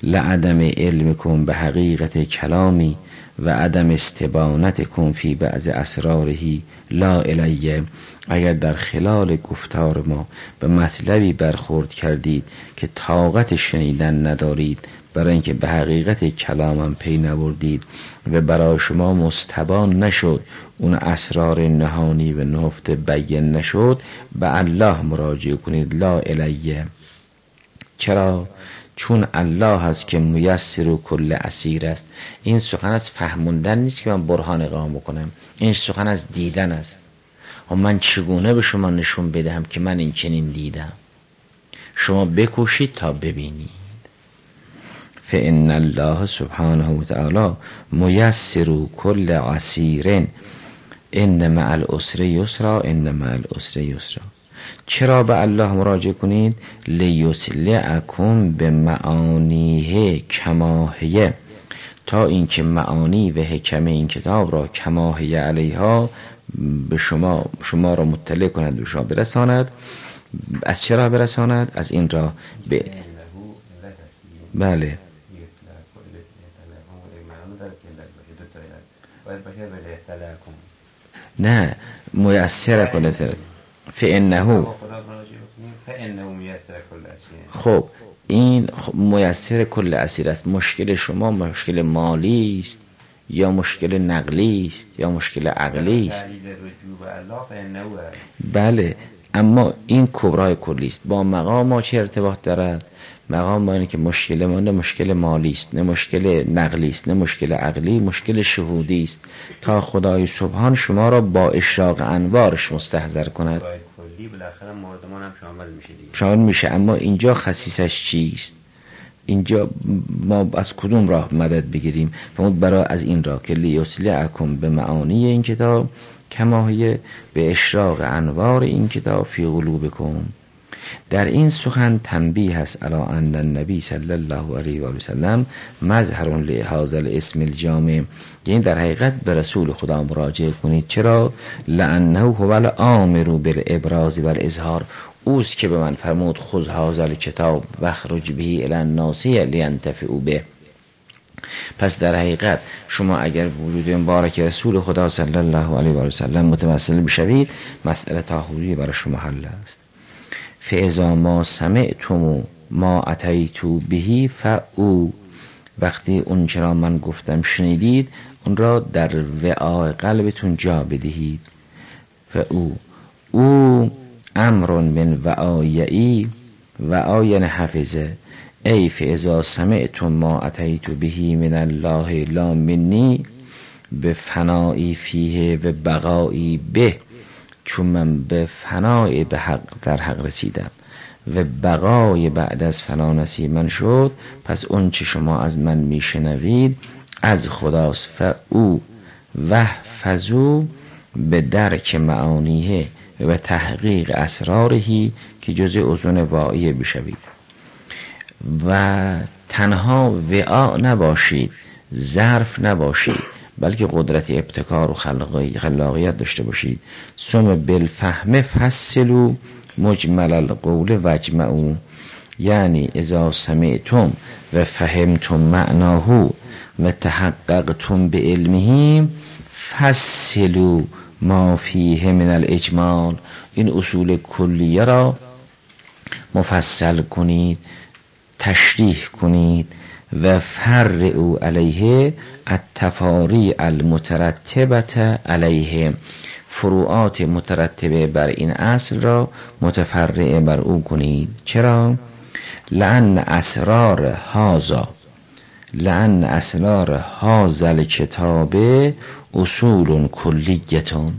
[SPEAKER 1] لعدم علمکم به حقیقت کلامی و عدم استبانتکم فی بعض اسراره لا الیه. اگر در خلال گفتار ما به مطلبی برخورد کردید که طاقت شنیدن ندارید، برای اینکه به حقیقت کلامم پی نبردید و برای شما مستبان نشد، اون اسرار نهانی و نهفته بیان نشد، به الله مراجعه کنید لا الیه. چرا؟ چون الله هست که میسر و کل اسیر است. این سخن از فهموندن نیست که من برهان اقامه کنم، این سخن از دیدن است. و من چگونه به شما نشون بدهم که من این چنین دیدم؟ شما بکوشید تا ببینید. فإن الله سبحانه و تعالی میسر کل عسیر، ان مع العسر یسرا ان مع العسر یسرا. چرا به الله مراجعه کنید؟ لیسلعکم به معانیه کماهیه، تا اینکه معانی و حکم این کتاب را کماهیه علیها به شما را مطلع کند، به شما برساند. از چرا برساند؟ از این را به بله نه میسر کل اسیر فانه خب این میسر کل اسیر است. مشکل شما مشکل مالی است یا مشکل نقلی است یا مشکل عقلی است؟ بله، اما این کبرای کلی است. با مقام ما چه ارتباط دارد؟ مقام ما اینه که مشکل ما نه مشکل مالی است، نه مشکل نقلی است، نه مشکل عقلی، مشکل شهودی است، تا خدای سبحان شما را با اشراق انوارش مستحضر کند.
[SPEAKER 2] کلی بالاخره مورد ما هم
[SPEAKER 1] شامل میشه. اما اینجا خصیصش چیست؟ اینجا ما از کدوم راه مدد بگیریم؟ فرمود برای از این راه که لیسلعکم به معانی این کتاب کماهیه به اشراق انوار این کتاب فی قلوبکم. در این سخن تنبیه است علی ان النبی صلی الله علیه و سلم مظهر لهذا الاسم الجامع، یعنی در حقیقت به رسول خدا مراجعه کنید. چرا؟ لانه هو الامر بالابراز والاظهار، اوست که به من فرمود خذ هذا الکتاب واخرج به الی الناس لینتفعوا به. پس در حقیقت شما اگر وجود مبارک رسول خدا صلی الله علیه و سلم متمثل بشوید، مسئله طهوری برای شما حل است. فاذا ما سمعتم ما اتیتو به فاو، وقتی اون چرا من گفتم شنیدید، اون را در وعای قلبتون جا بدهید. فاو او امر من وعایی، وعای حفظه، ای فاذا سمعتم ما اتیتو به من الله لا منی به فنایی فیه و بقایی به، چون من به فنای به حق در حق رسیدم و بقای بعد از فنا نصیب من شد، پس اون چه شما از من میشنوید از خداست. فاو وحفظو به درک معانیه و به تحقیق اسرارهی که جزء اذن واعیه بشوید و تنها وعا نباشید، ظرف نباشید، بلکه قدرت ابتکار و خلاقیت داشته باشید. ثم بالفهم فصلوا مجمل القول واجمعوا، یعنی اذا سمعتم و فهمتم معناه و تحققتم به علمه فصلوا ما فیه من الاجمال، این اصول کلیه را مفصل کنید، تشریح کنید و فرعوا علیه التفاریع المترتبه علیه، فروعات مترتبه بر این اصل را متفرع بر او کنید. چرا؟ لأن اسرار هذا الکتاب اصول کلیتون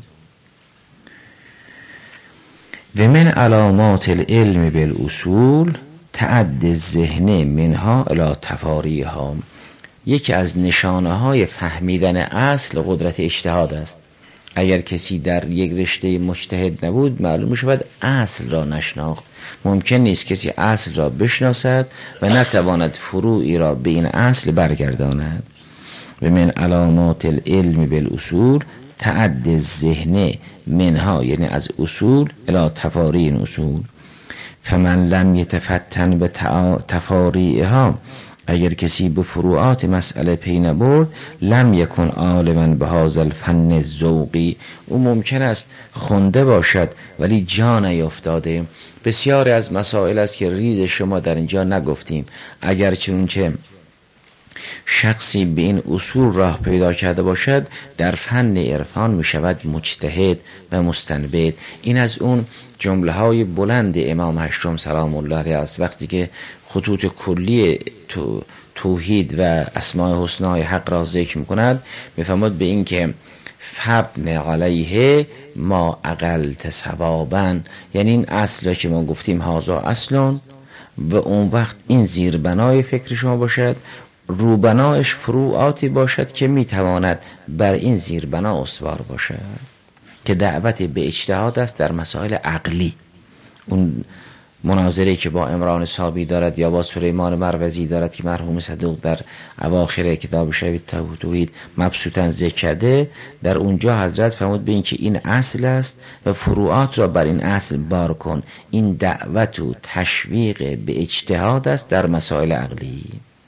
[SPEAKER 1] و من علامات العلم بالاصول تعد الذهن منها الی تفاریعها. یکی از نشانه های فهمیدن اصل قدرت اجتهاد است. اگر کسی در یک رشته مجتهد نبود، معلوم میشود اصل را نشناخت. ممکن نیست کسی اصل را بشناسد و نتواند فروعی را به این اصل برگرداند. و من علامات العلم بالاصول تعد الذهن منها، یعنی از اصول الی تفاریع اصول. فمن لم یتفتن به تفاریعها اگر کسی به فروعات مسئله پی نبرد لم یکن عالما بهذا الفن الذوقی، او ممکن است خونده باشد ولی جا نیفتاده. بسیاری از مسائل است که ریز شما در اینجا نگفتیم. اگر چنانچه شخصی به این اصول راه پیدا کرده باشد در فن عرفان می شود مجتهد و مستنبط. این از اون جمله های بلند امام هشتم سلام الله علیه است، وقتی که خطوط کلی توحید و اسماء حسنای حق را ذکر می کند، می فرماید به این که فبن علیه ما اقلت ثوابا، یعنی این اصل که ما گفتیم هازا اصلان و اون وقت این زیربنای فکر شما باشد، روبنایش فروعاتی باشد که میتواند بر این زیربنا استوار باشد که دعوت به اجتهاد است در مسائل عقلی. اون مناظره که با عمران صابی دارد یا با سلیمان مروزی دارد که مرحوم صدوق در اواخر کتاب شریف توحید مبسوطاً ذکر کرده، در اونجا حضرت فرمود به این که این اصل است و فروعات را بر این اصل بار کن. این دعوت و تشویق به اجتهاد است در مسائل عقلی.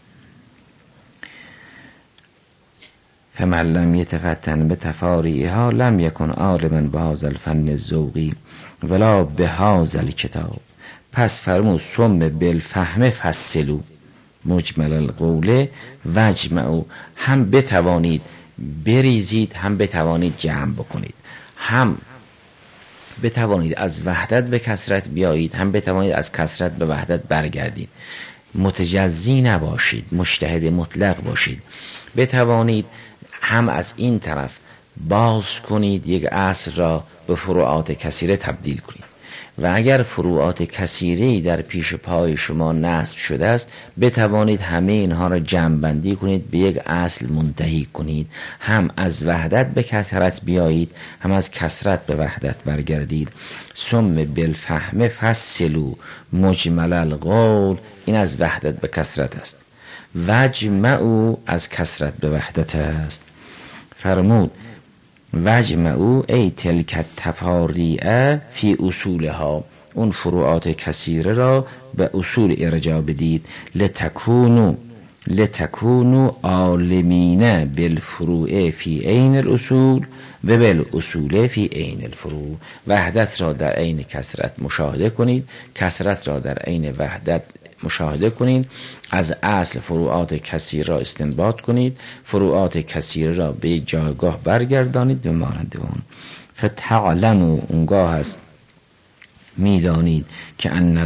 [SPEAKER 1] فمن لم یتفتن بتفاریها لم یکن عالما بهذا الفن الذوقی ولا بهذا الکتاب. پس فرمود ثم بالفهم فصلوا مجمل القول واجمعوا، هم بتوانید بریزید، هم بتوانید جمع بکنید، هم بتوانید از وحدت به کثرت بیایید، هم بتوانید از کثرت به وحدت برگردید. متجزی نباشید، مجتهد مطلق باشید. بتوانید هم از این طرف باز کنید، یک اصل را به فروعات کثیره تبدیل کنید و اگر فروعات کثیره‌ای در پیش پای شما نصب شده است بتوانید همه اینها را جمع بندی کنید، به یک اصل منتهی کنید. هم از وحدت به کثرت بیایید، هم از کثرت به وحدت برگردید. ثم بالفهم فصلوا مجمل القول، این از وحدت به کثرت است. واجمعوا از کثرت به وحدت است. فرمود واجمعوا ای تلک التفاریع فی اصولها، اون فروعات کثیره را به اصول ارجاع بدید. لتکونوا عالمین بالفروع فی عین الاصول و بالاصول فی عین الفروع. وحدت را در عین کثرت مشاهده کنید، کثرت را در عین وحدت مشاهده کنید، از اصل فروعات کثیر را استنباط کنید، فروعات کثیر را به جایگاه برگردانید به مانند اون. فتعلموا، اونگاه هست میدانید که ان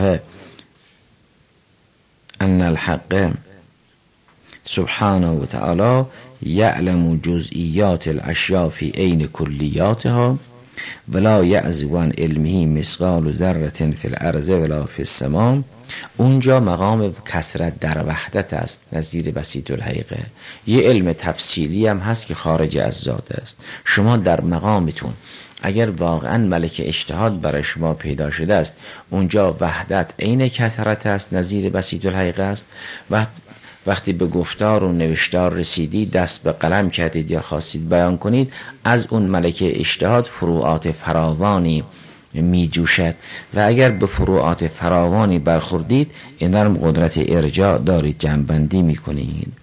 [SPEAKER 1] الحق سبحانه و تعالی یعلم جزئیات الاشیاء فی عین کلیاتها ولا یعزب عن علمه مثقال ذره فی الارض ولا فی السماء. اونجا مقام کثرت در وحدت است نظیر بسیط الحقیقه. یه علم تفصیلی هم هست که خارج از ذات است. شما در مقامتون اگر واقعا ملک اجتهاد برای شما پیدا شده است، اونجا وحدت عین کثرت است نظیر بسیط الحقیقه است. وقتی به گفتار و نوشتار رسیدید، دست به قلم کردید یا خواستید بیان کنید، از اون ملک اجتهاد فروعات فراوانی می جوشد و اگر به فروعات فراوانی برخوردید اینرم قدرت ارجاع دارید، جنبندی می کنید.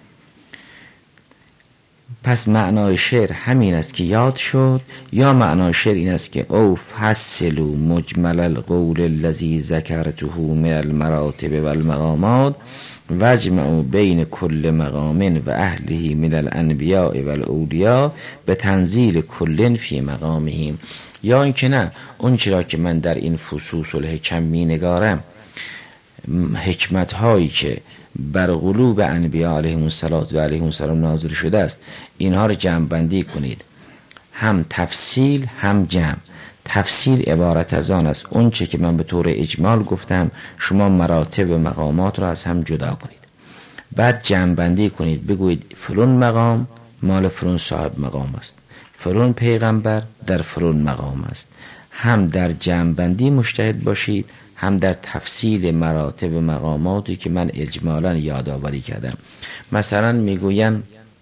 [SPEAKER 1] پس معنای شعر همین است که یاد شد، یا معنای شعر این است که او فصلوا مجمل القول الذی ذکرته من المراتب و المقامات واجمعوا بین کل مقام و اهله من الانبیاء و الاولیاء به تنزیل کل فی مقامهم. یا اینکه نه، اون چرا که من در این فصوص الحکم می نگارم، حکمت هایی که بر قلوب انبیاء علیهم الصلاة و علیهم السلام نازل شده است، اینها رو جمع بندی کنید، هم تفصیل هم جمع. تفصیل عبارت از آن است اون چه که من به طور اجمال گفتم، شما مراتب و مقامات رو از هم جدا کنید، بعد جمع بندی کنید، بگویید فلان مقام مال فلان صاحب مقام است، فلان پیغمبر در فلان مقام است. هم در جمع بندی مجتهد باشید، هم در تفصیل مراتب و مقاماتی که من اجمالا یادآوری کردم. مثلا میگوین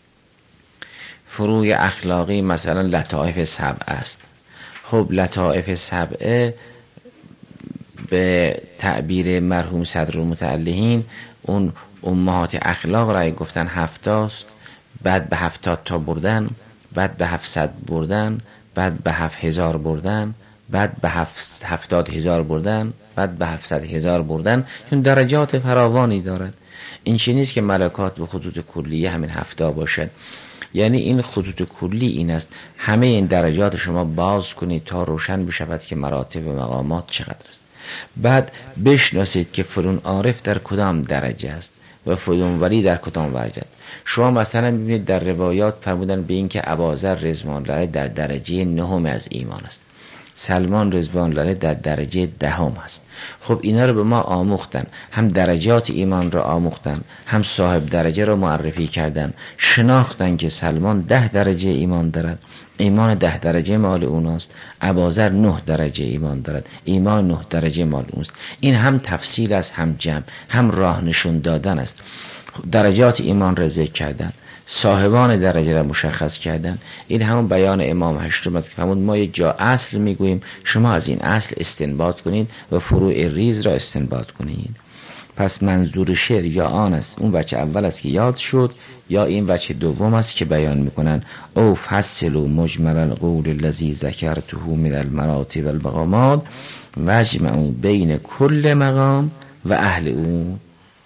[SPEAKER 1] فروع اخلاقی مثلا لطائف سبع است. خب لطائف سبع به تعبیر مرحوم صدر المتعلهین اون امهات اخلاق را گفتن 70 است، بعد به 70 تا بردن، بعد به 700 بردن، بعد به 7000 بردن، بعد به 70,000 بردن، بعد به 700,000 بردن، چون درجات فراوانی دارد. این چی نیست که ملکات و خطوط کلیه همین 70 باشد. یعنی این خطوط کلی این است، همه این درجات شما باز کنید تا روشن بشود که مراتب و مقامات چقدر است. بعد بشناسید که فلان عارف در کدام درجه است و فلان ولی در کدام درجه است. شما مثلا ببینید در روایات فرمودن به این که ابوذر رضوان الله علیه در درجه 9 از ایمان است، سلمان رضوان الله علیه در درجه 10 است. خب اینا رو به ما آموختن، هم درجات ایمان را آموختن، هم صاحب درجه را معرفی کردن، شناختن که سلمان 10 درجه ایمان دارد، ایمان 10 درجه مال اوناست، ابوذر 9 درجه ایمان دارد، ایمان 9 درجه مال اونست. این هم تفصیل است، هم جمع، هم راه نشون دادن است. درجات ایمان را ذکر کردن، صاحبان درجه را مشخص کردن. این همون بیان امام هشتم است که فرمود ما یک جا اصل میگوییم، شما از این اصل استنباط کنید و فروع ریز را استنباط کنید. پس منظور شعر یا آن است، اون وجه اول است که یاد شد، یا این وجه دوم است که بیان میکنن او فصل و مجمل القول الذی ذکرته من المراتب والمقامات واجمعوا بین کل مقام و اهل اون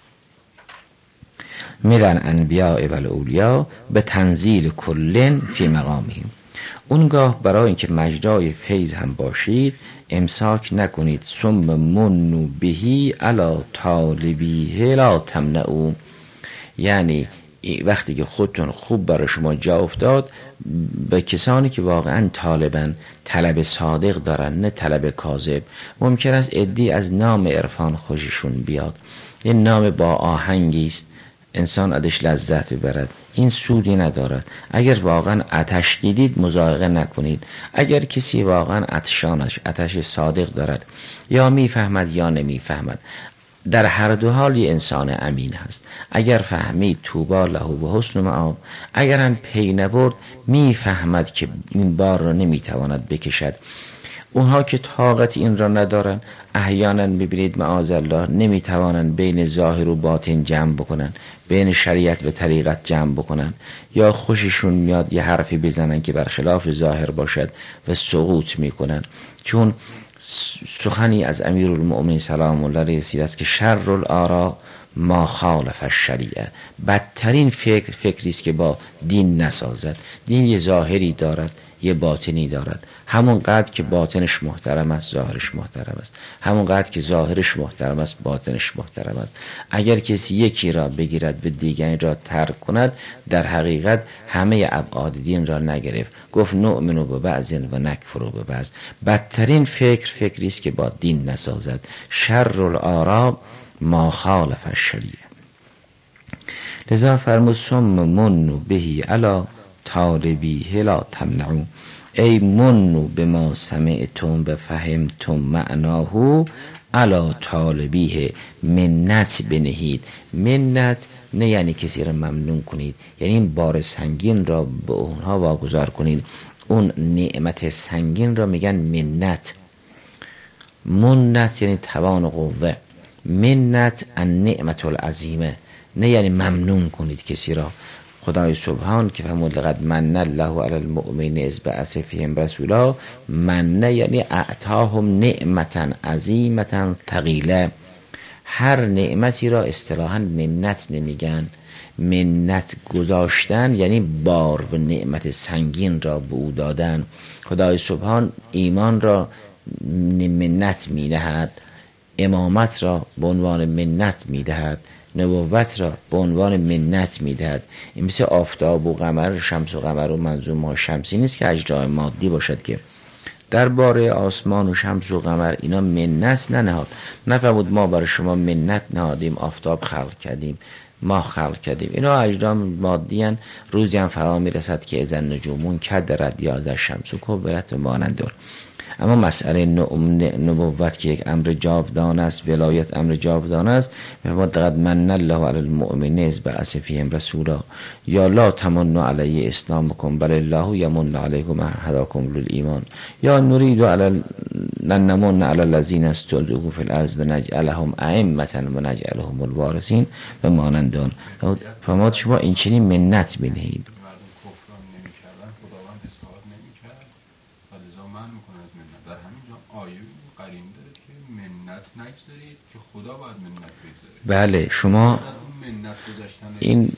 [SPEAKER 1] من الانبیاء و الاولیا به تنزیل کلن فی مقامهم. اونگاه برای اینکه مجرای فیض هم باشید امساک نکنید، ثم منوا بهی علی طالبیه لا تمنعوا. یعنی وقتی که خودتون خوب برای شما جا افتاد، به کسانی که واقعا طالبن، طلب صادق دارن نه طلب کاذب. ممکن است عدی از نام عرفان خوششون بیاد، این نام با آهنگی است، انسان ازش لذت ببرد، این سودی ندارد. اگر واقعا آتش دیدید مضایقه نکنید. اگر کسی واقعا عطشانش آتش صادق دارد، یا میفهمد یا نمیفهمد، در هر دو حال یه انسان امین هست. اگر فهمید طوبی له و حسن مآب، اگر هم پی نبرد میفهمد که این بار را نمیتواند بکشد. اونها که طاقت این را ندارن، احیانا ببینید معاذالله نمیتوانند بین ظاهر و باطن جمع بکنن، بین شریعت و طریقت جمع بکنن، یا خوششون میاد یه حرفی بزنن که برخلاف ظاهر باشد و سقوط میکنن. چون سخنی از امیرالمؤمنین سلام الله علیه رسیده است که شر الآراء ما خالف الشریعه، بدترین فکری است که با دین نسازد. دین یه ظاهری دارد، یه باطنی دارد. همون قدر که باطنش محترم است ظاهرش محترم است، همون قدر که ظاهرش محترم است باطنش محترم است. اگر کسی یکی را بگیرد و دیگری را ترک کند، در حقیقت همه ابعاد دین را نگرفت. گفت نؤمن ببعض و نکفر ببعض. بدترین فکری است که با دین نسازد. شر الآراء ما خالف الشریعه. لذا فرمود ثم منوا بهی علی طالبیه لا تمنعوا. ای منوا بما سمعتم بفهمتم معناه علی طالبیه. منت بنهید. منت نه یعنی کسی را ممنون کنید، یعنی این بار سنگین را به اونها واگذار کنید. اون نعمت سنگین را میگن منت. منت یعنی توان و قوه، منت النعمت العظیمه، نه یعنی ممنون کنید کسی را. خدای سبحان که فرمود لقد من الله علی المؤمنین اذ بعث فیهم رسولا، من یعنی اعطاهم نعمتا عظیمتا ثقیله. هر نعمتی را اصطلاحاً منت نمیگن. منت گذاشتن یعنی بار و نعمت سنگین را به او دادن. خدای سبحان ایمان را منت میدهد، امامت را به عنوان منت میدهد، نبوت را به عنوان منت میدهد. این مثل آفتاب و قمر، شمس و قمر و منظوم ها شمسی نیست که اجزای مادی باشد که درباره آسمان و شمس و قمر اینا منت ننهاد. نفرمود ما برای شما منت نهادیم، آفتاب خلق کردیم، ما خلق کردیم. اینا اجرام مادی هن. روزی هم فرا میرسد که اذا النجوم کدرت یا اذا الشمس کورت و مانند. اما مسئله نبوت که یک امر جاودان است، ولایت امر جاودان است، می‌فرماید لقد من الله علی المؤمنین اذ بعث فیهم رسولا یا لا تمنوا علی اسلامکم بل الله یمن علیکم ان هداکم للایمان یا نرید علی نمون علی الذین استضعفوا فی الارض ونجعلهم ائمة ونجعلهم الوارثین و مانند آن. فرمود شما این چنین منت بنهید.
[SPEAKER 3] خدا باید منت بگذاره.
[SPEAKER 1] بله شما این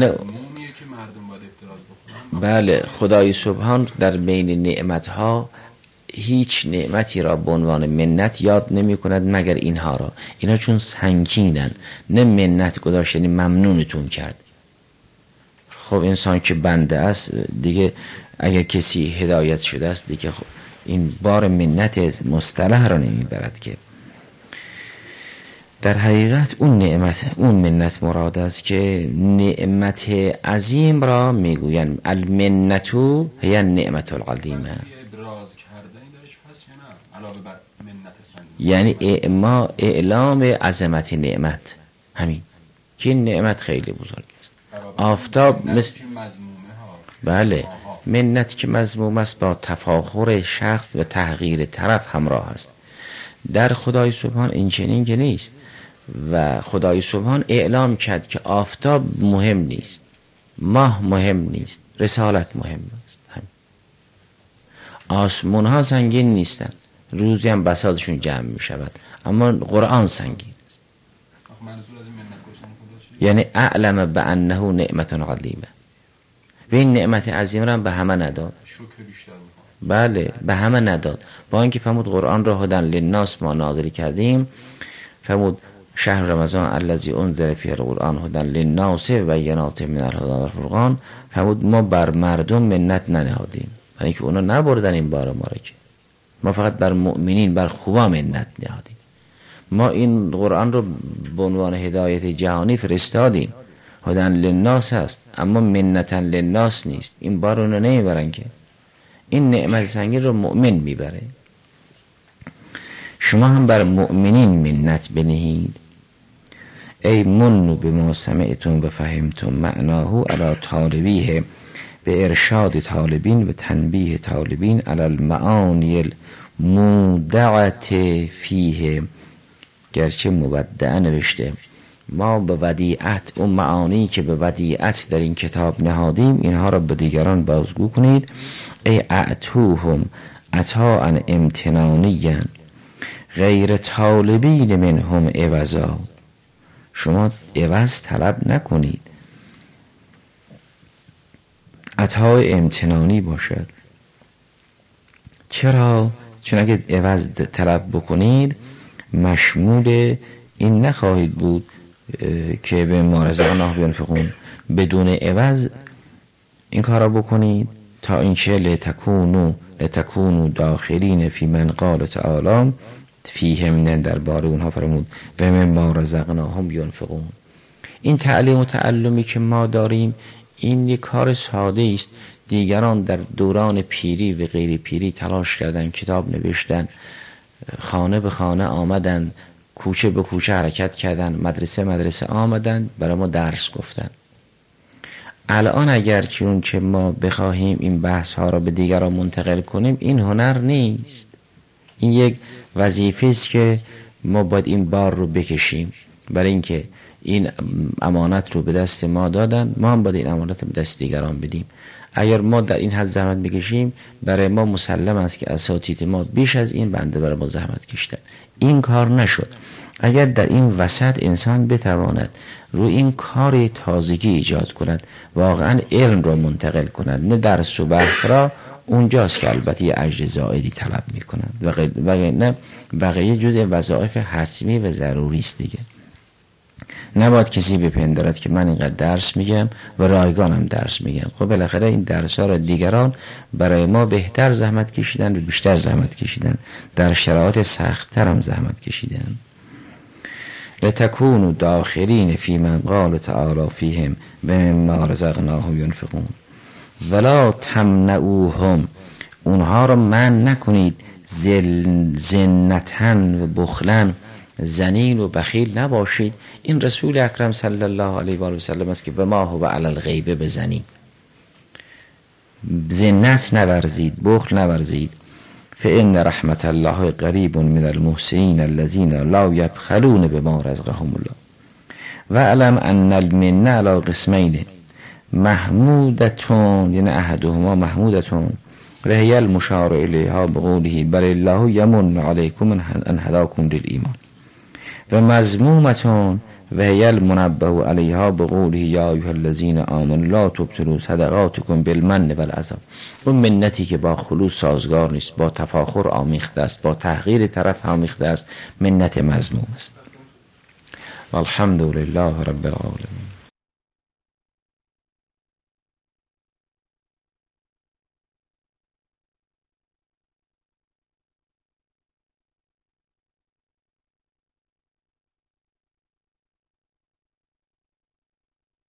[SPEAKER 1] بله خدای سبحان در بین نعمتها هیچ نعمتی را به عنوان منت یاد نمی کند مگر اینها را. اینا چون سنگینن نه منت گذاشت یعنی ممنونتون کرد. خب انسان که بنده است دیگه اگر کسی هدایت شده است دیگه خب این بار منت مصطلح را نمی برد که در حقیقت اون نعمت اون منت مراد است که نعمت عظیم را میگوین المنتو هی نعمت العظیمه، یعنی اعلام عظمت نعمت، همین که این نعمت خیلی بزرگ است. آفتاب مثل بله منت که مذموم است با تفاخر شخص و تحقیر طرف همراه است. در خدای سبحان این چنین که نیست و خدای سبحان اعلام کرد که آفتاب مهم نیست، ماه مهم نیست، رسالت مهم است. آسمون ها سنگین نیستن، روزی هم بساطشون جمع می شود، اما قرآن سنگین است. یعنی اعلم بانه نعمت عظیمه و این نعمت عظیم را به همه نداد. بله به همه نداد. با اینکه فرمود قرآن را هدی للناس ما نازل کردیم، فرمود شهر رمضان الذی انزل فیه القرآن هدی للناس و بینات من الهدی و الفرقان، فرمود ما بر مردم منت ننهادیم، برای اینکه اونا نبردن این بار ما را، که ما فقط بر مؤمنین بر خوبا منت نهادیم. ما این قرآن رو به عنوان هدایت جهانی فرستادیم، هدی للناس است اما منتا للناس نیست. این بار اونو نمیبرن که این نعمت سنگین رو مؤمن میبره. شما هم بر مؤمنین منت بنهید. ای منو بما سمعتم و فهمتم معناه علی طالبیه به ارشاد طالبین و تنبیه طالبین علی المعانی المودعت فیه، گرچه مودع نوشته، ما به ودیعت اون معانی که به ودیعت در این کتاب نهادیم اینها را به دیگران بازگو کنید. ای اعتوهم عطاء امتنانیا غیر طالبین منهم عوضا، شما عوض طلب نکنید، عطای امتنانی باشد. چرا؟ چون اگه عوض طلب بکنید مشمول این نخواهید بود که به ما رزقناه ینفقون، بدون عوض این کارا بکنید تا اینکه لتکونو داخلین فی من قال تعالی فیهم، درباره اونها فرمود و مما رزقناهم ینفقون. این تعلیم و تعلمی که ما داریم این یک کار ساده است. دیگران در دوران پیری و غیر پیری تلاش کردن، کتاب نوشتن، خانه به خانه آمدن، کوچه به کوچه حرکت کردن، مدرسه آمدن، برای ما درس گفتن. الان اگر چون که ما بخواهیم این بحث ها را به دیگران منتقل کنیم این هنر نیست، این یک وظیفه است که ما باید این بار رو بکشیم، برای اینکه این امانت رو به دست ما دادن، ما هم باید این امانت رو به دست دیگران بدیم. اگر ما در این حد زحمت بکشیم برای ما مسلم است که اساتید ما بیش از این بنده برای ما زحمت کشیدن. این کار نشد. اگر در این وسط انسان بتواند روی این کار تازگی ایجاد کند، واقعا علم رو منتقل کند، نه درس و بحث را، اونجاست که البته یه اجر زائدی طلب میکنند و نه بقیه جزء وظایف حتمی و ضروری است دیگه. نباید کسی بپندارد که من اینقدر درس میگم و رایگانم درس میگم. خب بالاخره این درس ها را دیگران برای ما بهتر زحمت کشیدن و بیشتر زحمت کشیدن، در شرایط سخت‌تر هم زحمت کشیدن. لتکونوا داخلین فی من قال تعالی فیهم و مما رزقناهم ینفقون ولا تمنعوهم، اونها رو منع نکنید، زنتن و بخلن، زنین و بخیل نباشید. این رسول اکرم صلی الله علیه و آله و سلم است که و ما هو علی الغیب بزنید، زنت نورزید، بخل نورزید. فإن رحمت الله قریب من المحسنین الذین لا یبخلون بما رزقهم الله واعلم ان المنه علی قسمین محمودتون، یعنی احدهما محمودتون وهي المشار الیها بقوله بل الله یمن علیکم ان هداکم للایمان و مذمومتون وهي المنبه علیها بقوله یا ایها الذین آمنوا لا تبطلوا صدقاتکم بالمن والعذاب. اون منتی که با خلوص سازگار نیست، با تفاخر آمیخته است، با تحقیر طرف آمیخته است، منت مذموم است. والحمد لله رب العالمین.